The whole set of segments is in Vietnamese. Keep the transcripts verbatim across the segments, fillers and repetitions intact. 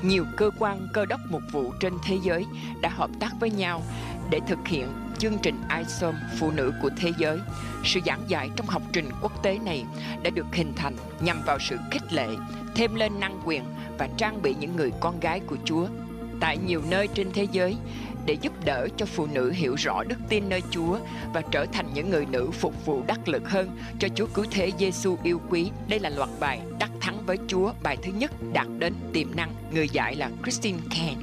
nhiều cơ quan cơ đốc mục vụ trên thế giới đã hợp tác với nhau để thực hiện chương trình i xôm Phụ nữ của thế giới. Sự giảng dạy trong học trình quốc tế này đã được hình thành nhằm vào sự khích lệ, thêm lên năng quyền và trang bị những người con gái của Chúa tại nhiều nơi trên thế giới để giúp đỡ cho phụ nữ hiểu rõ đức tin nơi Chúa và trở thành những người nữ phục vụ đắc lực hơn cho Chúa Cứu Thế Giêsu yêu quý. Đây là loạt bài Đắc Thắng với Chúa, bài thứ nhất, đạt đến tiềm năng. Người dạy là Christine Caine.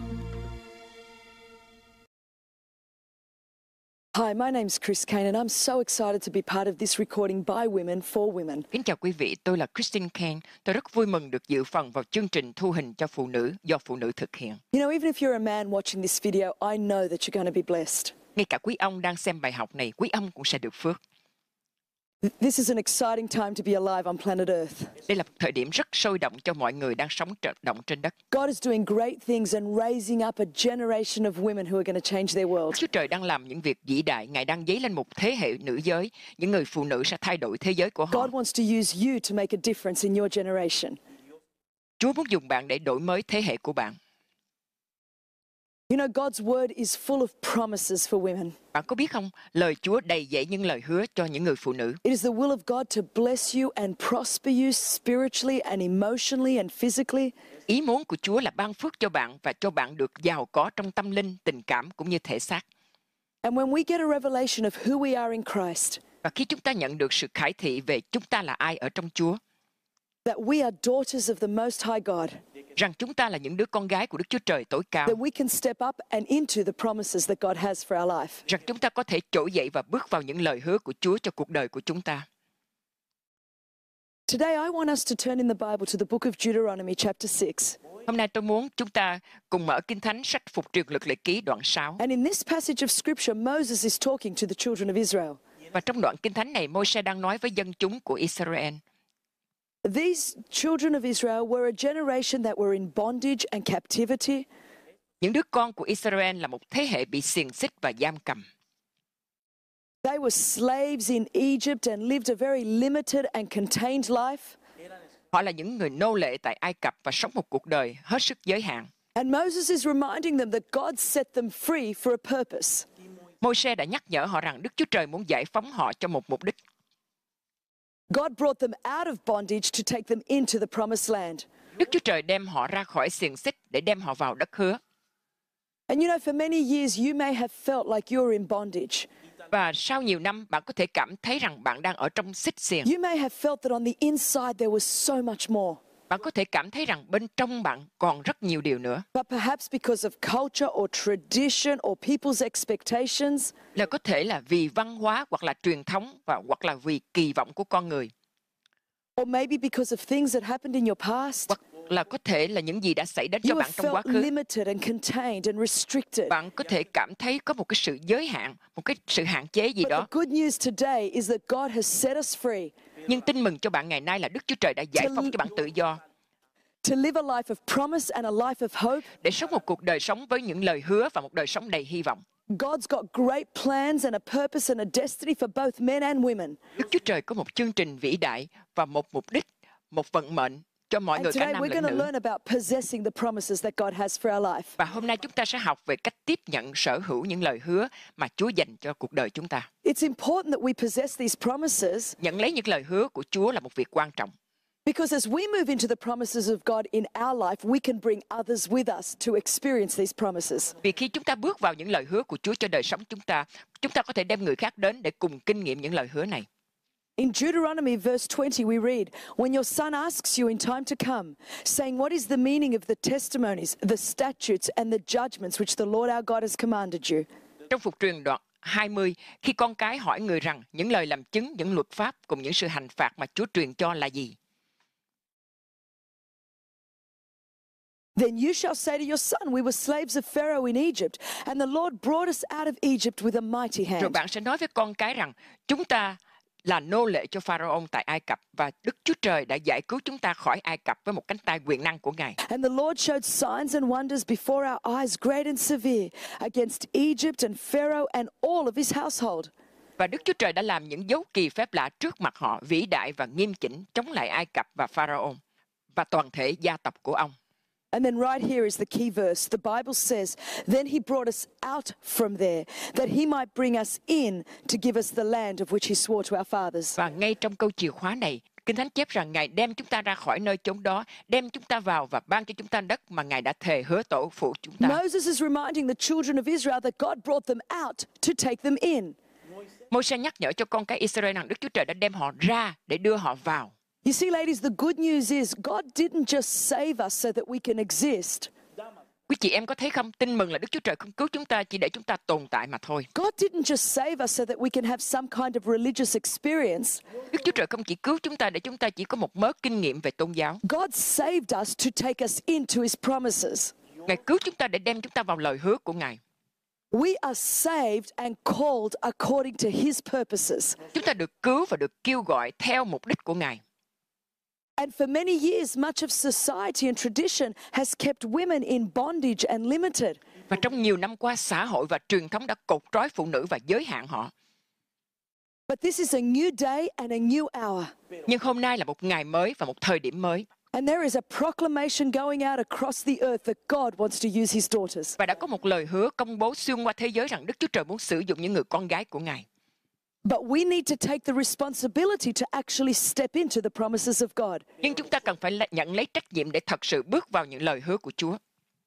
Hi, my name's Chris Caine and I'm so excited to be part of this recording by women for women. Kính chào quý vị, tôi là Christine Caine. Tôi rất vui mừng được dự phần vào chương trình thu hình cho phụ nữ do phụ nữ thực hiện. You know, even if you're a man watching this video, I know that you're going to be blessed. Ngay cả quý ông đang xem bài học này, quý ông cũng sẽ được phước. This is an exciting time to be alive on planet Earth. Đây là một thời điểm rất sôi động cho mọi người đang sống trợ động trên đất. God is doing great things and raising up a generation of women who are going to change their world. Chúa Trời đang làm những việc vĩ đại, Ngài đang dấy lên một thế hệ nữ giới, những người phụ nữ sẽ thay đổi thế giới của họ. God wants to use you to make a difference in your generation. Chúa muốn dùng bạn để đổi mới thế hệ của bạn. You know, God's word is full of promises for women. Bạn có biết không, lời Chúa đầy dẫy những lời hứa cho những người phụ nữ. It is the will of God to bless you and prosper you spiritually and emotionally and physically. Ý muốn của Chúa là ban phước cho bạn và cho bạn được giàu có trong tâm linh, tình cảm cũng như thể xác. And when we get a revelation of who we are in Christ, Và khi chúng ta nhận được sự khải thị về chúng ta là ai ở trong Chúa, that we are daughters of the Most High God, rằng chúng ta là những đứa con gái của Đức Chúa Trời tối cao, that we can step up and into the promises that God has for our life. rằng chúng ta có thể trỗi dậy và bước vào những lời hứa của Chúa cho cuộc đời của chúng ta. Today I want us to turn in the Bible to the book of Deuteronomy chapter six. Hôm nay tôi muốn chúng ta cùng mở Kinh Thánh sách Phục Truyền Luật Lệ Ký đoạn sáu. And in this passage of scripture, Moses is talking to the children of Israel. Và trong đoạn Kinh Thánh này, Môi-se đang nói với dân chúng của Israel. These children of Israel were a generation that were in bondage and captivity. Những đứa con của Israel là một thế hệ bị xiềng xích và giam cầm. They were slaves in Egypt and lived a very limited and contained life. Họ là những người nô lệ tại Ai Cập và sống một cuộc đời hết sức giới hạn. And Moses is reminding them that God set them free for a purpose. Môi-se đã nhắc nhở họ rằng Đức Chúa Trời muốn giải phóng họ cho một mục đích. God brought them out of bondage to take them into the promised land. Đức Chúa Trời đem họ ra khỏi xiềng xích để đem họ vào đất hứa. And you know, for many years you may have felt like you're in bondage. Và sau nhiều năm, bạn có thể cảm thấy rằng bạn đang ở trong xích xiềng. You may have felt that on the inside there was so much more. Bạn có thể cảm thấy rằng bên trong bạn còn rất nhiều điều nữa. But perhaps because of culture or tradition or people's expectations. Là có thể là vì văn hóa hoặc là truyền thống và hoặc là vì kỳ vọng của con người. Or maybe because of things that happened in your past. Hoặc là có thể là những gì đã xảy đến cho You bạn have trong quá felt khứ. limited and contained and restricted. Bạn có thể cảm thấy có một cái sự giới hạn, một cái sự hạn chế gì But đó. the good news today is that God has set us free. Nhưng tin mừng cho bạn ngày nay là Đức Chúa Trời đã giải phóng cho bạn tự do. To live a life of promise and a life of hope. Để sống một cuộc đời sống với những lời hứa và một đời sống đầy hy vọng. God's got great plans and a purpose and a destiny for both men and women. Đức Chúa Trời có một chương trình vĩ đại và một mục đích, một vận mệnh cho mọi And người cả today nam we're lẫn going to nữ. learn about possessing the promises that God has for our life. Và hôm nay chúng ta sẽ học về cách tiếp nhận sở hữu những lời hứa mà Chúa dành cho cuộc đời chúng ta. It's important that we possess these promises Nhận lấy những lời hứa của Chúa là một việc quan trọng. because as we move into the promises of God in our life, we can bring others with us to experience these promises. Vì khi chúng ta bước vào những lời hứa của Chúa cho đời sống chúng ta, chúng ta có thể đem người khác đến để cùng kinh nghiệm những lời hứa này. In Deuteronomy verse twenty, we read, "When your son asks you in time to come, saying, what is the meaning of the testimonies, the statutes, and the judgments which the Lord our God has commanded you?" Trong Phục Truyền đoạn hai mươi, khi con cái hỏi người rằng những lời làm chứng, những luật pháp cùng những sự hành phạt mà Chúa truyền cho là gì? Then you shall say to your son, we were slaves of Pharaoh in Egypt, and the Lord brought us out of Egypt with a mighty Rồi hand. bạn sẽ nói với con cái rằng chúng ta là nô lệ cho Pharaoh tại Ai Cập và Đức Chúa Trời đã giải cứu chúng ta khỏi Ai Cập với một cánh tay quyền năng của Ngài. And the Lord showed signs and wonders before our eyes, great and severe, against Egypt and Pharaoh and all of his household. Và Đức Chúa Trời đã làm những dấu kỳ phép lạ trước mặt họ, vĩ đại và nghiêm chỉnh chống lại Ai Cập và Pharaoh và toàn thể gia tộc của ông. And then right here is the key verse. The Bible says, then he brought us out from there, that he might bring us in to give us the land of which he swore to our fathers. Và ngay trong câu chìa khóa này, Kinh Thánh chép rằng Ngài đem chúng ta ra khỏi nơi chốn đó, đem chúng ta vào và ban cho chúng ta đất mà Ngài đã thề hứa tổ phụ chúng ta. Moses is reminding the children of Israel that God brought them out to take them in. Môi-se nhắc nhở cho con cái Israel rằng Đức Chúa Trời đã đem họ ra để đưa họ vào. You see, ladies, the good news is God didn't just save us so that we can exist. Quý chị em có thấy không? Tin mừng là Đức Chúa Trời không cứu chúng ta chỉ để chúng ta tồn tại mà thôi. God didn't just save us so that we can have some kind of religious experience. Đức Chúa Trời không chỉ cứu chúng ta để chúng ta chỉ có một mớ kinh nghiệm về tôn giáo. God saved us to take us into his promises. Ngài cứu chúng ta để đem chúng ta vào lời hứa của Ngài. We are saved and called according to his purposes. Chúng ta được cứu và được kêu gọi theo mục đích của Ngài. And for many years, much of society and tradition has kept women in bondage and limited. Và trong nhiều năm qua, xã hội và truyền thống đã cột trói phụ nữ và giới hạn họ. But this is a new day and a new hour. Nhưng hôm nay là một ngày mới và một thời điểm mới. And there is a proclamation going out across the earth that God wants to use his daughters. Và đã có một lời hứa công bố xuyên qua thế giới rằng Đức Chúa Trời muốn sử dụng những người con gái của Ngài. But we need to take the responsibility to actually step into the promises of God. Nhưng chúng ta cần phải nhận lấy trách nhiệm để thật sự bước vào những lời hứa của Chúa.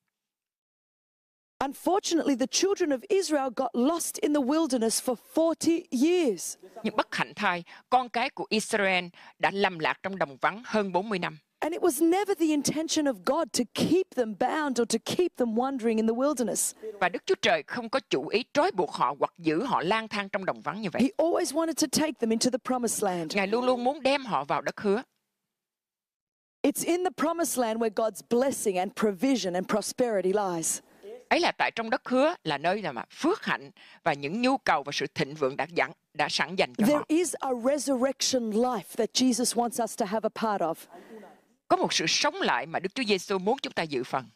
Unfortunately, the children of Israel got lost in the wilderness for forty years. Nhưng bất hạnh thay, con cái của Israel đã lầm lạc trong đồng vắng hơn bốn mươi năm. And it was never the intention of God to keep them bound or to keep them wandering in the wilderness. Và Đức Chúa Trời không có chủ ý trói buộc họ hoặc giữ họ lang thang trong đồng vắng như vậy. He always wanted to take them into the promised land. Ngài luôn luôn muốn đem họ vào đất hứa. It's in the promised land where God's blessing and provision and prosperity lies. Ấy là tại trong đất hứa là nơi mà phước hạnh và những nhu cầu và sự thịnh vượng đã dặn, đã sẵn dành cho There họ. is a resurrection life that Jesus wants us to have a part of. Có một sự sống lại mà Đức Chúa Giêsu muốn chúng ta dự phần.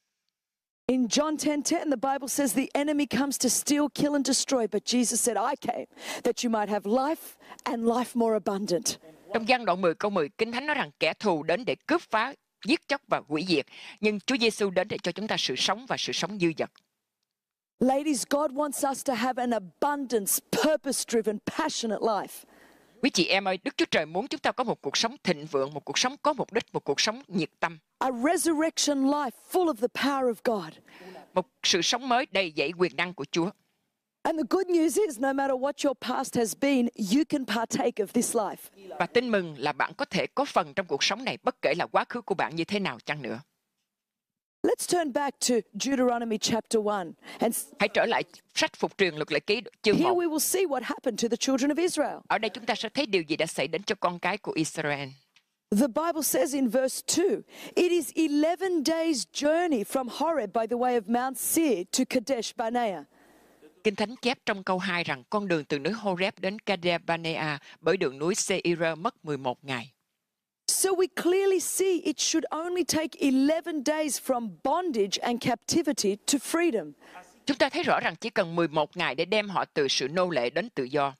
In John ten ten, the Bible says the enemy comes to steal, kill and destroy, but Jesus said, I came that you might have life and life more abundant. Trong Giăng đoạn mười câu mười, Kinh Thánh nói rằng kẻ thù đến để cướp phá, giết chóc và hủy diệt, nhưng Chúa Giêsu đến để cho chúng ta sự sống và sự sống dư dật. Ladies, God wants us to have an abundance, purpose-driven, passionate life. Quý chị em ơi, Đức Chúa Trời muốn chúng ta có một cuộc sống thịnh vượng, một cuộc sống có mục đích, một cuộc sống nhiệt tâm. A resurrection life full of the power of God. Một sự sống mới đầy dẫy quyền năng của Chúa. And the good news is, no matter what your past has been, you can partake of this life. Và tin mừng là bạn có thể có phần trong cuộc sống này, bất kể là quá khứ của bạn như thế nào chăng nữa. Let's turn back to Deuteronomy chapter one. And Hãy trở lại sách Phục truyền Luật Lệ Ký chương here một. we will see what happened to the children of Israel. Ở đây chúng ta sẽ thấy điều gì đã xảy đến cho con cái của Israel. The Bible says in verse two, it is eleven days' journey from Horeb by the way of Mount Seir to Kadesh Barnea. Kinh Thánh chép trong câu hai rằng con đường từ núi Horeb đến Kadesh Barnea bởi đường núi Seir mất mười một ngày. So we clearly see it should only take eleven days from bondage and captivity to freedom. Chúng ta thấy rõ rằng chỉ cần mười một ngày để đem họ từ sự nô lệ đến tự do.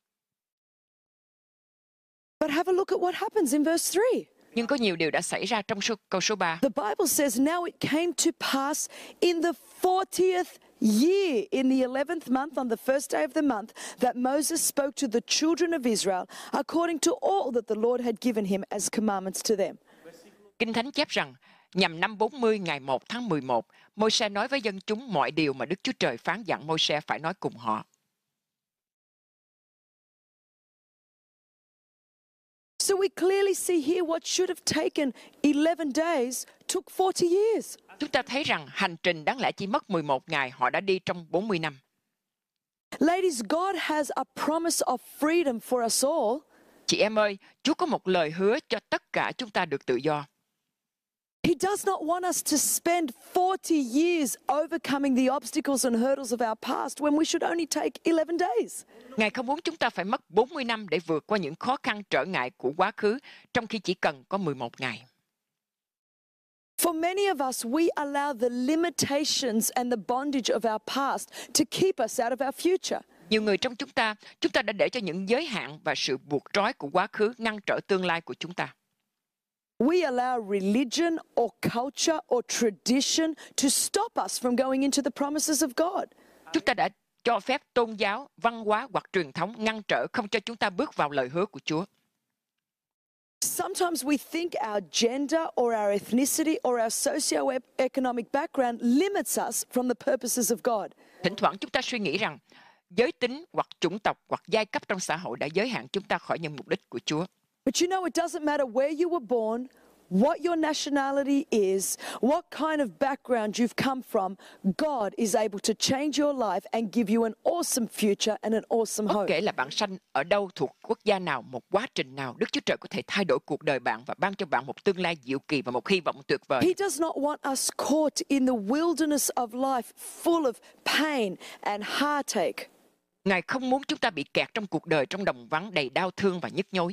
But have a look at what happens in verse three. Nhưng có nhiều điều đã xảy ra trong số, câu số ba. The Bible says, now it came to pass in the fortieth year, in the eleventh month, on the first day of the month, that Moses spoke to the children of Israel according to all that the Lord had given him as commandments to them. Kinh Thánh chép rằng, nhằm năm bốn mươi ngày một tháng mười một, Môi-se nói với dân chúng mọi điều mà Đức Chúa Trời phán dặn Môi-se phải nói cùng họ. So we clearly see here what should have taken eleven days took forty years. Chúng ta thấy rằng hành trình đáng lẽ chỉ mất mười một ngày, họ đã đi trong bốn mươi năm. Ladies, God has a promise of freedom for us all. Chị em ơi, Chúa có một lời hứa cho tất cả chúng ta được tự do. He does not want us to spend forty years overcoming the obstacles and hurdles of our past when we should only take eleven days. Ngài không muốn chúng ta phải mất bốn mươi năm để vượt qua những khó khăn trở ngại của quá khứ, trong khi chỉ cần có mười một ngày. For many of us, we allow the limitations and the bondage of our past to keep us out of our future. Nhiều người trong chúng ta, chúng ta đã để cho những giới hạn và sự buộc trói của quá khứ ngăn trở tương lai của chúng ta. We allow religion or culture or tradition to stop us from going into the promises of God. Chúng ta đã cho phép tôn giáo, văn hóa hoặc truyền thống ngăn trở không cho chúng ta bước vào lời hứa của Chúa. Sometimes we think our gender or our ethnicity or our socio-economic background limits us from the purposes of God. Thỉnh thoảng chúng ta suy nghĩ rằng giới tính hoặc chủng tộc hoặc giai cấp trong xã hội đã giới hạn chúng ta khỏi những mục đích của Chúa. But you know, it doesn't matter where you were born, what your nationality is, what kind of background you've come from, God is able to change your life and give you an awesome future and an awesome Bất hope. kể là bạn sanh ở đâu, thuộc quốc gia nào, một quá trình nào, Đức Chúa Trời có thể thay đổi cuộc đời bạn và ban cho bạn một tương lai diệu kỳ và một hy vọng tuyệt vời. He does not want us caught in the wilderness of life full of pain and heartache. Ngài không muốn chúng ta bị kẹt trong cuộc đời trong đồng vắng đầy đau thương và nhức nhối.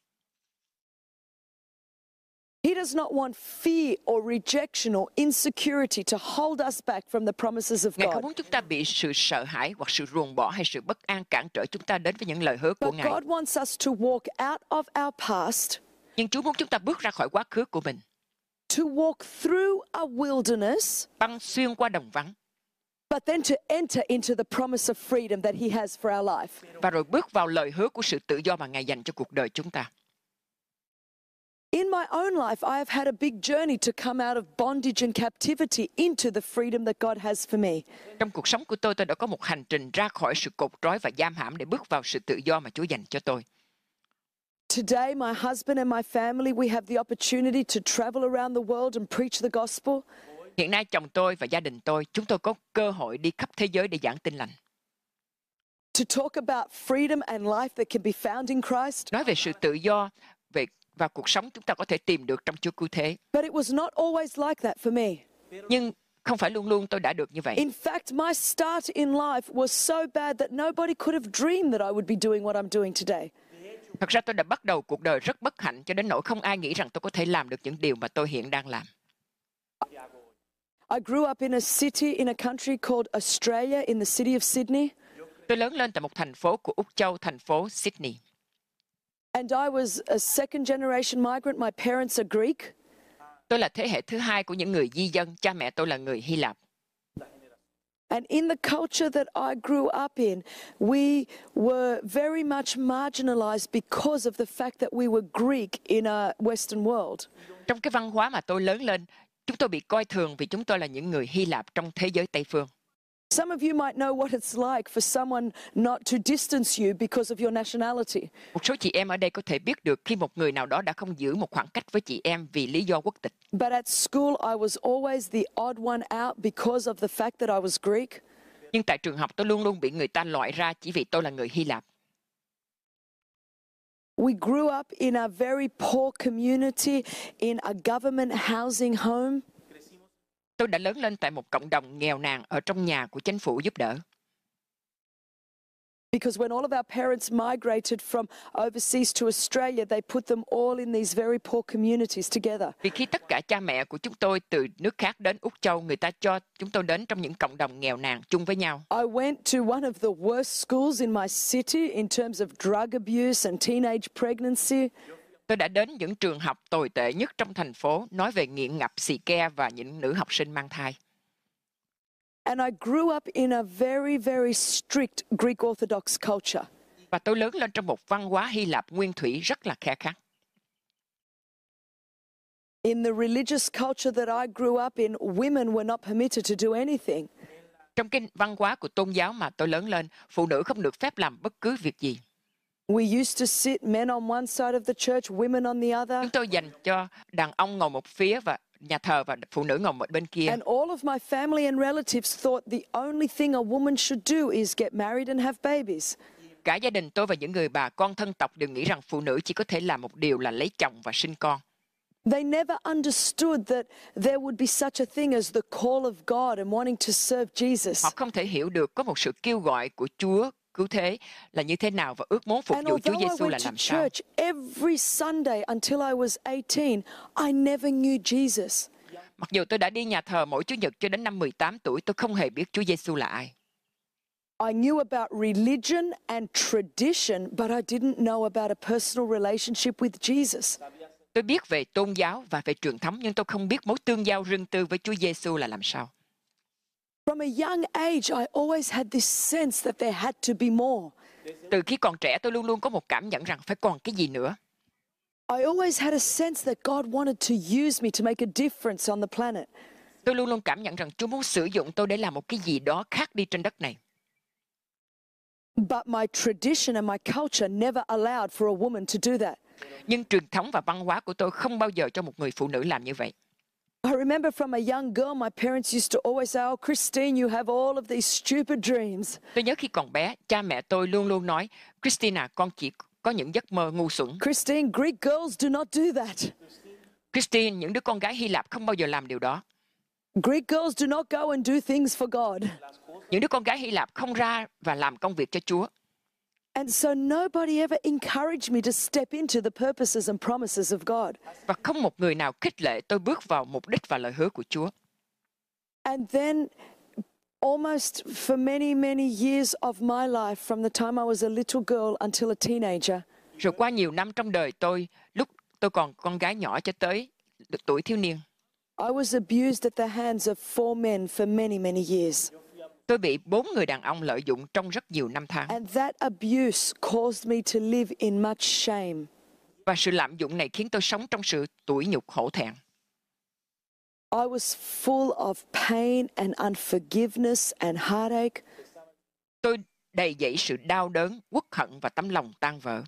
He does not want fear or rejection or insecurity to hold us back from the promises of Ngài không God. muốn chúng ta bị sự sợ hãi hoặc sự ruồng bỏ hay sự bất an cản trở chúng ta đến với những lời hứa của But Ngài. God wants us to walk out of our past, Nhưng Chúa muốn chúng ta bước ra khỏi quá khứ của mình, to walk through a wilderness, băng xuyên qua đồng vắng, but then to enter into the promise of freedom that He has for our life. và rồi bước vào lời hứa của sự tự do mà Ngài dành cho cuộc đời chúng ta. In my own life, I have had a big journey to come out of bondage and captivity into the freedom that God has for me. Trong cuộc sống của tôi, tôi đã có một hành trình ra khỏi sự cột trói và giam hãm để bước vào sự tự do mà Chúa dành cho tôi. Today, my husband and my family, we have the opportunity to travel around the world and preach the gospel. Hiện nay chồng tôi và gia đình tôi, chúng tôi có cơ hội đi khắp thế giới để giảng tin lành. To talk about freedom and life that can be found in Christ. Nói về sự tự do về và cuộc sống chúng ta có thể tìm được trong Chúa cứu thế. But it was not always like that for me. Nhưng không phải luôn luôn tôi đã được như vậy. In fact, my start in life was so bad that nobody could have dreamed that I would be doing what I'm doing today. Thật ra tôi đã bắt đầu cuộc đời rất bất hạnh cho đến nỗi không ai nghĩ rằng tôi có thể làm được những điều mà tôi hiện đang làm. I grew up in a city, in a country called Australia, in the city of Sydney. Tôi lớn lên tại một thành phố của Úc Châu, thành phố Sydney. And I was a second generation migrant. My parents are Greek. Tôi là thế hệ thứ hai của những người di dân, cha mẹ tôi là người Hy Lạp. And in the culture that I grew up in, we were very much marginalized because of the fact that we were Greek in a Western world. Trong cái văn hóa mà tôi lớn lên, chúng tôi bị coi thường vì chúng tôi là những người Hy Lạp trong thế giới Tây phương. Some of you might know what it's like for someone not to distance you because of your nationality. Một số chị em ở đây có thể biết được khi một người nào đó đã không giữ một khoảng cách với chị em vì lý do quốc tịch. But at school, I was always the odd one out because of the fact that I was Greek. Nhưng tại trường học tôi luôn luôn bị người ta loại ra chỉ vì tôi là người Hy Lạp. We grew up in a very poor community, in a government housing home. Tôi đã lớn lên tại một cộng đồng nghèo nàn ở trong nhà của chính phủ giúp đỡ. Because when all of our parents migrated from overseas to Australia, they put them all in these very poor communities together. Vì khi tất cả cha mẹ của chúng tôi từ nước khác đến Úc Châu, người ta cho chúng tôi đến trong những cộng đồng nghèo nàn chung với nhau. I went to one of the worst schools in my city in terms of drug abuse and teenage pregnancy. Tôi đã đến những trường học tồi tệ nhất trong thành phố, nói về nghiện ngập, xì ke và những nữ học sinh mang thai. And I grew up in a very, very strict Greek Orthodox culture. Và tôi lớn lên trong một văn hóa Hy Lạp nguyên thủy rất là khe khắt. In the religious culture that I grew up in, women were not permitted to do anything. Trong cái văn hóa của tôn giáo mà tôi lớn lên, phụ nữ không được phép làm bất cứ việc gì. We used to sit, men on one side of the church, women on the other. Chúng tôi dành cho đàn ông ngồi một phía và nhà thờ và phụ nữ ngồi một bên kia. And all of my family and relatives thought the only thing a woman should do is get married and have babies. Cả gia đình tôi và những người bà con thân tộc đều nghĩ rằng phụ nữ chỉ có thể làm một điều là lấy chồng và sinh con. They never understood that there would be such a thing as the call of God and wanting to serve Jesus. Họ không thể hiểu được có một sự kêu gọi của Chúa cứu thế là như thế nào và ước muốn phục And vụ Chúa although I Giêsu là went to làm sao. church every Sunday until I was eighteen, I never knew Jesus. Mặc dù tôi đã đi nhà thờ mỗi Chủ nhật cho đến năm mười tám tuổi, tôi không hề biết Chúa Giêsu là ai. I knew about religion and tradition, but I didn't know about a personal relationship with Jesus. Tôi biết về tôn giáo và về truyền thống, nhưng tôi không biết mối tương giao riêng tư với Chúa Giêsu là làm sao. From a young age, I always had this sense that there had to be more. Từ khi còn trẻ, tôi luôn luôn có một cảm nhận rằng phải còn cái gì nữa. I always had a sense that God wanted to use me to make a difference on the planet. Tôi luôn luôn cảm nhận rằng Chúa muốn sử dụng tôi để làm một cái gì đó khác đi trên đất này. But my tradition and my culture never allowed for a woman to do that. Nhưng truyền thống và văn hóa của tôi không bao giờ cho một người phụ nữ làm như vậy. I remember from a young girl, my parents used to always say, "Oh, Christine, you have all of these stupid dreams." Tôi nhớ khi còn bé, cha mẹ tôi luôn luôn nói, Christina, con chỉ có những giấc mơ ngu xuẩn. Christine, Greek girls do not do that. Christine, những đứa con gái Hy Lạp không bao giờ làm điều đó. Greek girls do not go and do things for God. Những đứa con gái Hy Lạp không ra và làm công việc cho Chúa. And so nobody ever encouraged me to step into the purposes and promises of God. Và không một người nào khích lệ tôi bước vào mục đích và lời hứa của Chúa. And then almost for many, many years of my life, from the time I was a little girl until a teenager, Rồi qua nhiều năm trong đời tôi, lúc tôi còn con gái nhỏ cho tới tuổi thiếu niên, I was abused at the hands of four men for many, many years. tôi bị bốn người đàn ông lợi dụng trong rất nhiều năm tháng. And that abuse caused me to live in much shame. Và sự lạm dụng này khiến tôi sống trong sự tủi nhục hổ thẹn. I was full of pain and unforgiveness and heartache. Tôi đầy dẫy sự đau đớn, uất hận và tấm lòng tan vỡ.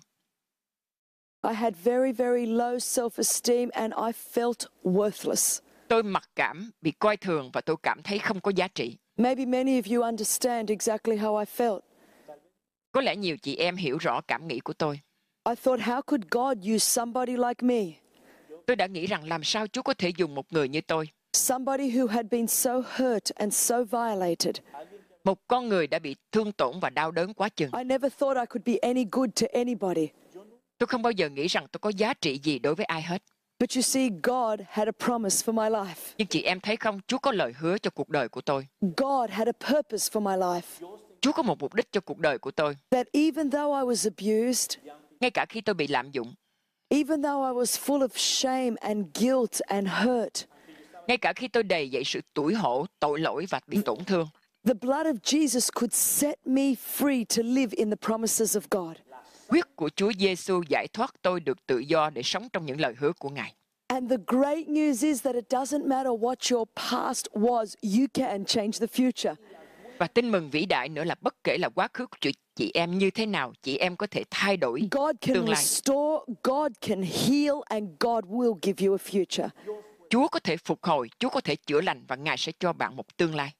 I had very, very low self-esteem and I felt worthless. Tôi mặc cảm, bị coi thường và tôi cảm thấy không có giá trị. Maybe many of you understand exactly how I felt. Có lẽ nhiều chị em hiểu rõ cảm nghĩ của tôi. I thought, how could God use somebody like me? Tôi đã nghĩ rằng làm sao Chúa có thể dùng một người như tôi, Somebody who had been so hurt and so violated. một con người đã bị thương tổn và đau đớn quá chừng. I never thought I could be any good to anybody. Tôi không bao giờ nghĩ rằng tôi có giá trị gì đối với ai hết. But you see, God had a promise for my life. Nhưng chị em thấy không, Chúa có lời hứa cho cuộc đời của tôi. God had a purpose for my life. Chúa có một mục đích cho cuộc đời của tôi. That even though I was abused, Ngay cả khi tôi bị lạm dụng, even though I was full of shame and guilt and hurt, ngay cả khi tôi đầy dậy sự tủi hổ, tội lỗi và bị tổn thương, the blood of Jesus could set me free to live in the promises of God. huyết của Chúa Giêsu giải thoát tôi được tự do để sống trong những lời hứa của Ngài. And the great news is that it doesn't matter what your past was, you can change the future. Và tin mừng vĩ đại nữa là bất kể là quá khứ của chị, chị em như thế nào, chị em có thể thay đổi God can tương lai. restore, God can heal, and God will give you a future. Chúa có thể phục hồi, Chúa có thể chữa lành và Ngài sẽ cho bạn một tương lai.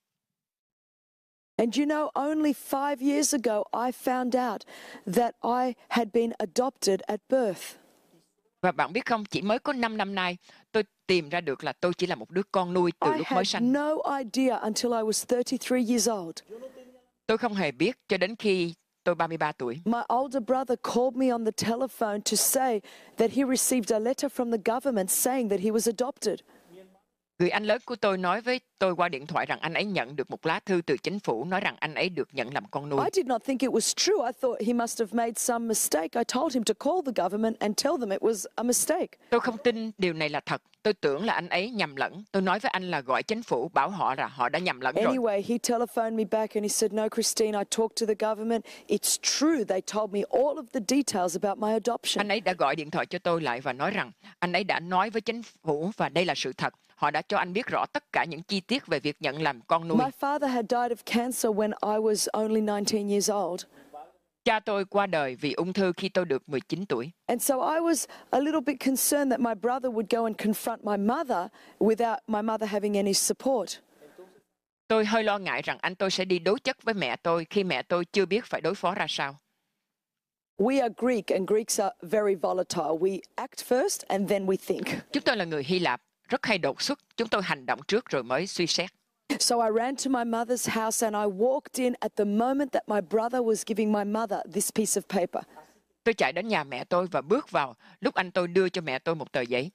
And you know, only five years ago, I found out that I had been adopted at birth. Và bạn biết không, chỉ mới có năm năm nay, tôi tìm ra được là tôi chỉ là một đứa con nuôi từ I lúc mới had sanh. no idea until I was thirty-three years old. Tôi không hề biết cho đến khi tôi ba mươi ba tuổi. My older brother called me on the telephone to say that he received a letter from the government saying that he was adopted. Người anh lớn của tôi nói với tôi qua điện thoại rằng anh ấy nhận được một lá thư từ chính phủ nói rằng anh ấy được nhận làm con nuôi. I did not think it was true. I thought he must have made some mistake. I told him to call the government and tell them it was a mistake. Tôi không tin điều này là thật. Tôi tưởng là anh ấy nhầm lẫn. Tôi nói với anh là gọi chính phủ bảo họ là họ đã nhầm lẫn rồi. Anyway, he telephoned me back and he said, "No, Christine, I talked to the government. It's true. They told me all of the details about my adoption." Anh ấy đã gọi điện thoại cho tôi lại và nói rằng anh ấy đã nói với chính phủ và đây là sự thật. Họ đã cho anh biết rõ tất cả những chi tiết về việc nhận làm con nuôi. My father had died of cancer when I was only nineteen years old. Cha tôi qua đời vì ung thư khi tôi được mười chín tuổi. And so I was a little bit concerned that my brother would go and confront my mother without my mother having any support. Tôi hơi lo ngại rằng anh tôi sẽ đi đối chất với mẹ tôi khi mẹ tôi chưa biết phải đối phó ra sao. We are Greek and Greeks are very volatile. We act first and then we think. Chúng tôi là người Hy Lạp, rất hay đột xuất. Chúng tôi hành động trước rồi mới suy xét. So I ran to my mother's house and I walked in at the moment that my brother was giving my mother this piece of paper. Tôi chạy đến nhà mẹ tôi và bước vào lúc anh tôi đưa cho mẹ tôi một tờ giấy.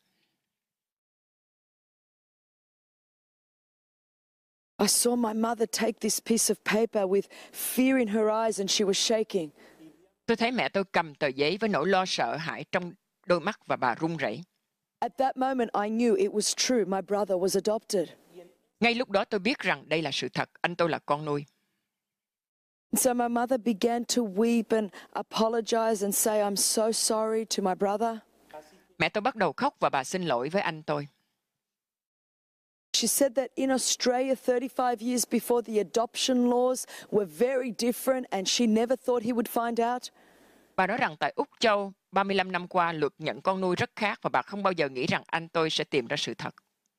I saw my mother take this piece of paper with fear in her eyes and she was shaking. Tôi thấy mẹ tôi cầm tờ giấy với nỗi lo sợ hãi trong đôi mắt và bà run rẩy. At that moment, I knew it was true. My brother was adopted. Ngay lúc đó tôi biết rằng đây là sự thật, anh tôi là con nuôi. So my mother began to weep and apologize and say, I'm so sorry to my brother. Mẹ tôi bắt đầu khóc và bà xin lỗi với anh tôi. She said that in Australia, thirty-five years before, the adoption laws were very different and she never thought he would find out. Bà nói rằng tại Úc Châu, ba mươi lăm năm qua, luật nhận con nuôi rất khác và bà không bao giờ nghĩ rằng anh tôi sẽ tìm ra sự thật.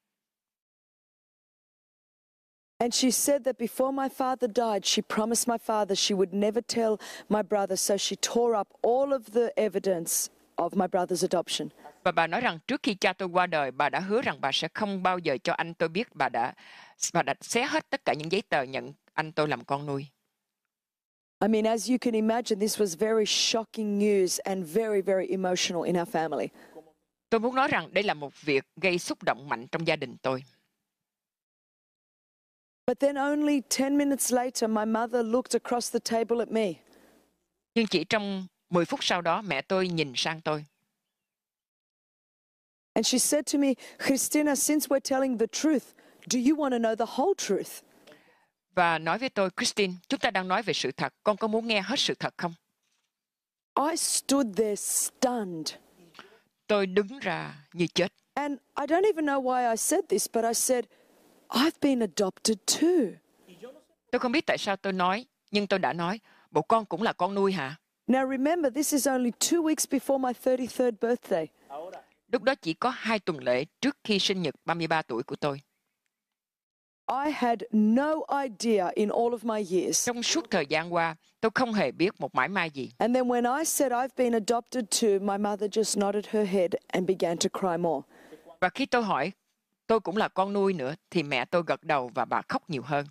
And she said that before my father died, she promised my father she would never tell my brother, so she tore up all of the evidence of my brother's adoption. Và bà nói rằng trước khi cha tôi qua đời, bà đã hứa rằng bà sẽ không bao giờ cho anh tôi biết bà đã, bà đã xé hết tất cả những giấy tờ nhận anh tôi làm con nuôi. I mean, as you can imagine, this was very shocking news and very, very emotional in our family. Tôi muốn nói rằng đây là một việc gây xúc động mạnh trong gia đình tôi. But then only ten minutes later, my mother looked across the table at me. Nhưng chỉ trong mười phút sau đó, mẹ tôi nhìn sang tôi. And she said to me, Christina, since we're telling the truth, do you want to know the whole truth? Và nói với tôi, Christine, chúng ta đang nói về sự thật. Con có muốn nghe hết sự thật không? I stood there stunned. Tôi đứng ra như chết. And I don't even know why I said this, but I said, I've been adopted too. Tôi không biết tại sao tôi nói, nhưng tôi đã nói, bộ con cũng là con nuôi hả? Now remember, this is only two weeks before my thirty-third birthday. Lúc đó chỉ có hai tuần lễ trước khi sinh nhật ba mươi ba tuổi của tôi. I had no idea in all of my years. Trong suốt thời gian qua, tôi không hề biết một mãi may gì. And then when I said I've been adopted too, my mother just nodded her head and began to cry more. Và khi tôi hỏi, tôi cũng là con nuôi nữa, thì mẹ tôi gật đầu và bà khóc nhiều hơn.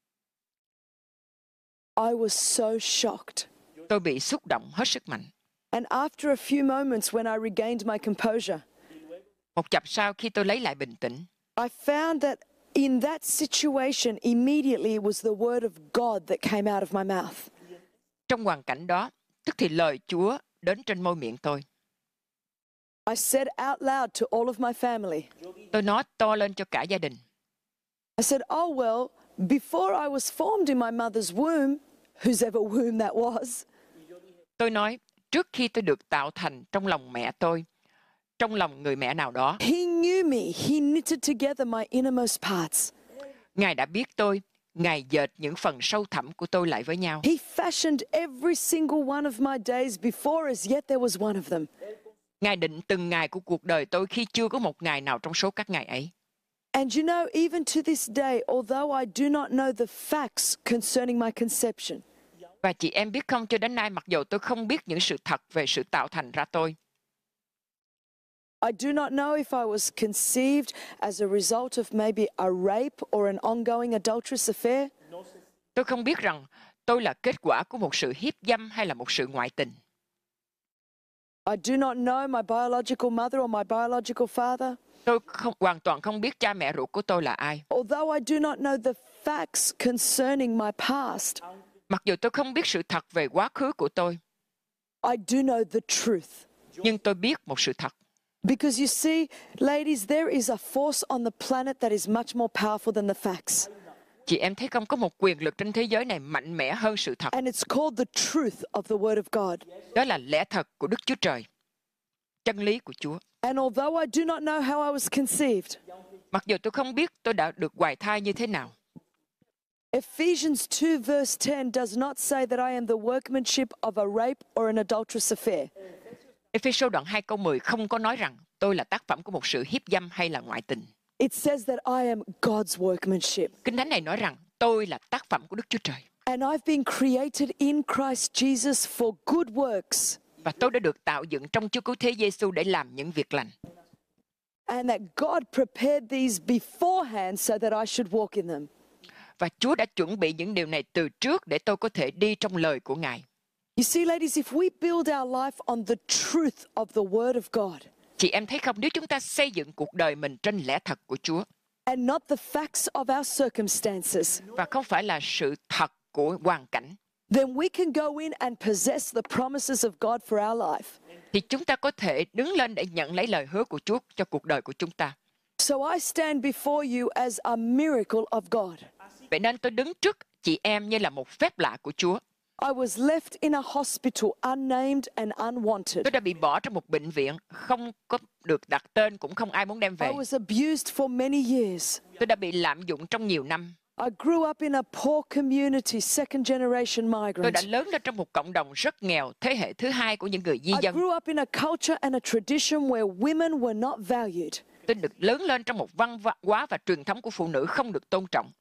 I was so shocked. Tôi bị xúc động hết sức mạnh. And after a few moments when I regained my composure, Một chập sau khi tôi lấy lại bình tĩnh, I found that in that situation, immediately it was the word of God that came out of my mouth. trong hoàn cảnh đó, tức thì lời Chúa đến trên môi miệng tôi. I said out loud to all of my family. Tôi nói to lên cho cả gia đình. I said, oh, well, before I was formed in my mother's womb, whose ever womb that was, Tôi nói, trước khi tôi được tạo thành trong lòng mẹ tôi, trong lòng người mẹ nào đó, he knew me. He knitted together my innermost parts. Ngài đã biết tôi, Ngài dệt những phần sâu thẳm của tôi lại với nhau. He fashioned every single one of my days before as yet there was one of them. Ngài định từng ngày của cuộc đời tôi khi chưa có một ngày nào trong số các ngày ấy. And you know, even to this day, although I do not know the facts concerning my conception, Và chị em biết không, cho đến nay mặc dù tôi không biết những sự thật về sự tạo thành ra tôi, I do not know if I was conceived as a result of maybe a rape or an ongoing adulterous affair. tôi không biết rằng tôi là kết quả của một sự hiếp dâm hay là một sự ngoại tình. I do not know my biological mother or my biological father. Tôi không, hoàn toàn không biết cha mẹ ruột của tôi là ai. Although I do not know the facts concerning my past, Mặc dù tôi không biết sự thật về quá khứ của tôi, I do know the truth. nhưng tôi biết một sự thật. Because you see, ladies, there is a force on the planet that is much more powerful than the facts. Chị em thấy không, có một quyền lực trên thế giới này mạnh mẽ hơn sự thật. And it's called the truth of the Word of God. Đó là lẽ thật của Đức Chúa Trời, chân lý của Chúa. And although I do not know how I was conceived, Mặc dù tôi không biết tôi đã được hoài thai như thế nào, Ephesians two verse ten does not say that I am the workmanship of a rape or an adulterous affair. Ê-phê-sô đoạn hai câu mười không có nói rằng tôi là tác phẩm của một sự hiếp dâm hay là ngoại tình. It says that I am God's workmanship. Kinh Thánh này nói rằng tôi là tác phẩm của Đức Chúa Trời. And I've been created in Christ Jesus for good works. Và tôi đã được tạo dựng trong Chúa Cứu Thế Giêsu để làm những việc lành. And that God prepared these beforehand so that I should walk in them. Và Chúa đã chuẩn bị những điều này từ trước để tôi có thể đi trong lời của Ngài. You see, ladies, if we build our life on the truth of the Word of God, Chị em thấy không, nếu chúng ta xây dựng cuộc đời mình trên lẽ thật của Chúa, and not the facts of our circumstances, và không phải là sự thật của hoàn cảnh, then we can go in and possess the promises of God for our life. thì chúng ta có thể đứng lên để nhận lấy lời hứa của Chúa cho cuộc đời của chúng ta. So I stand before you as a miracle of God. Vậy nên tôi đứng trước chị em như là một phép lạ của Chúa. I was left in a hospital, unnamed and unwanted. Tôi đã bị bỏ trong một bệnh viện, không có được đặt tên, cũng không ai muốn đem I về. was abused for many years. Tôi đã bị lạm dụng trong nhiều năm. I grew up in a poor community, second generation Tôi đã migrant. lớn lên trong một cộng đồng rất nghèo, thế hệ thứ hai của những người di I dân. grew up in a culture and a tradition where women were not valued. Tôi được lớn lên trong một văn hóa và truyền thống của phụ nữ không được tôn trọng.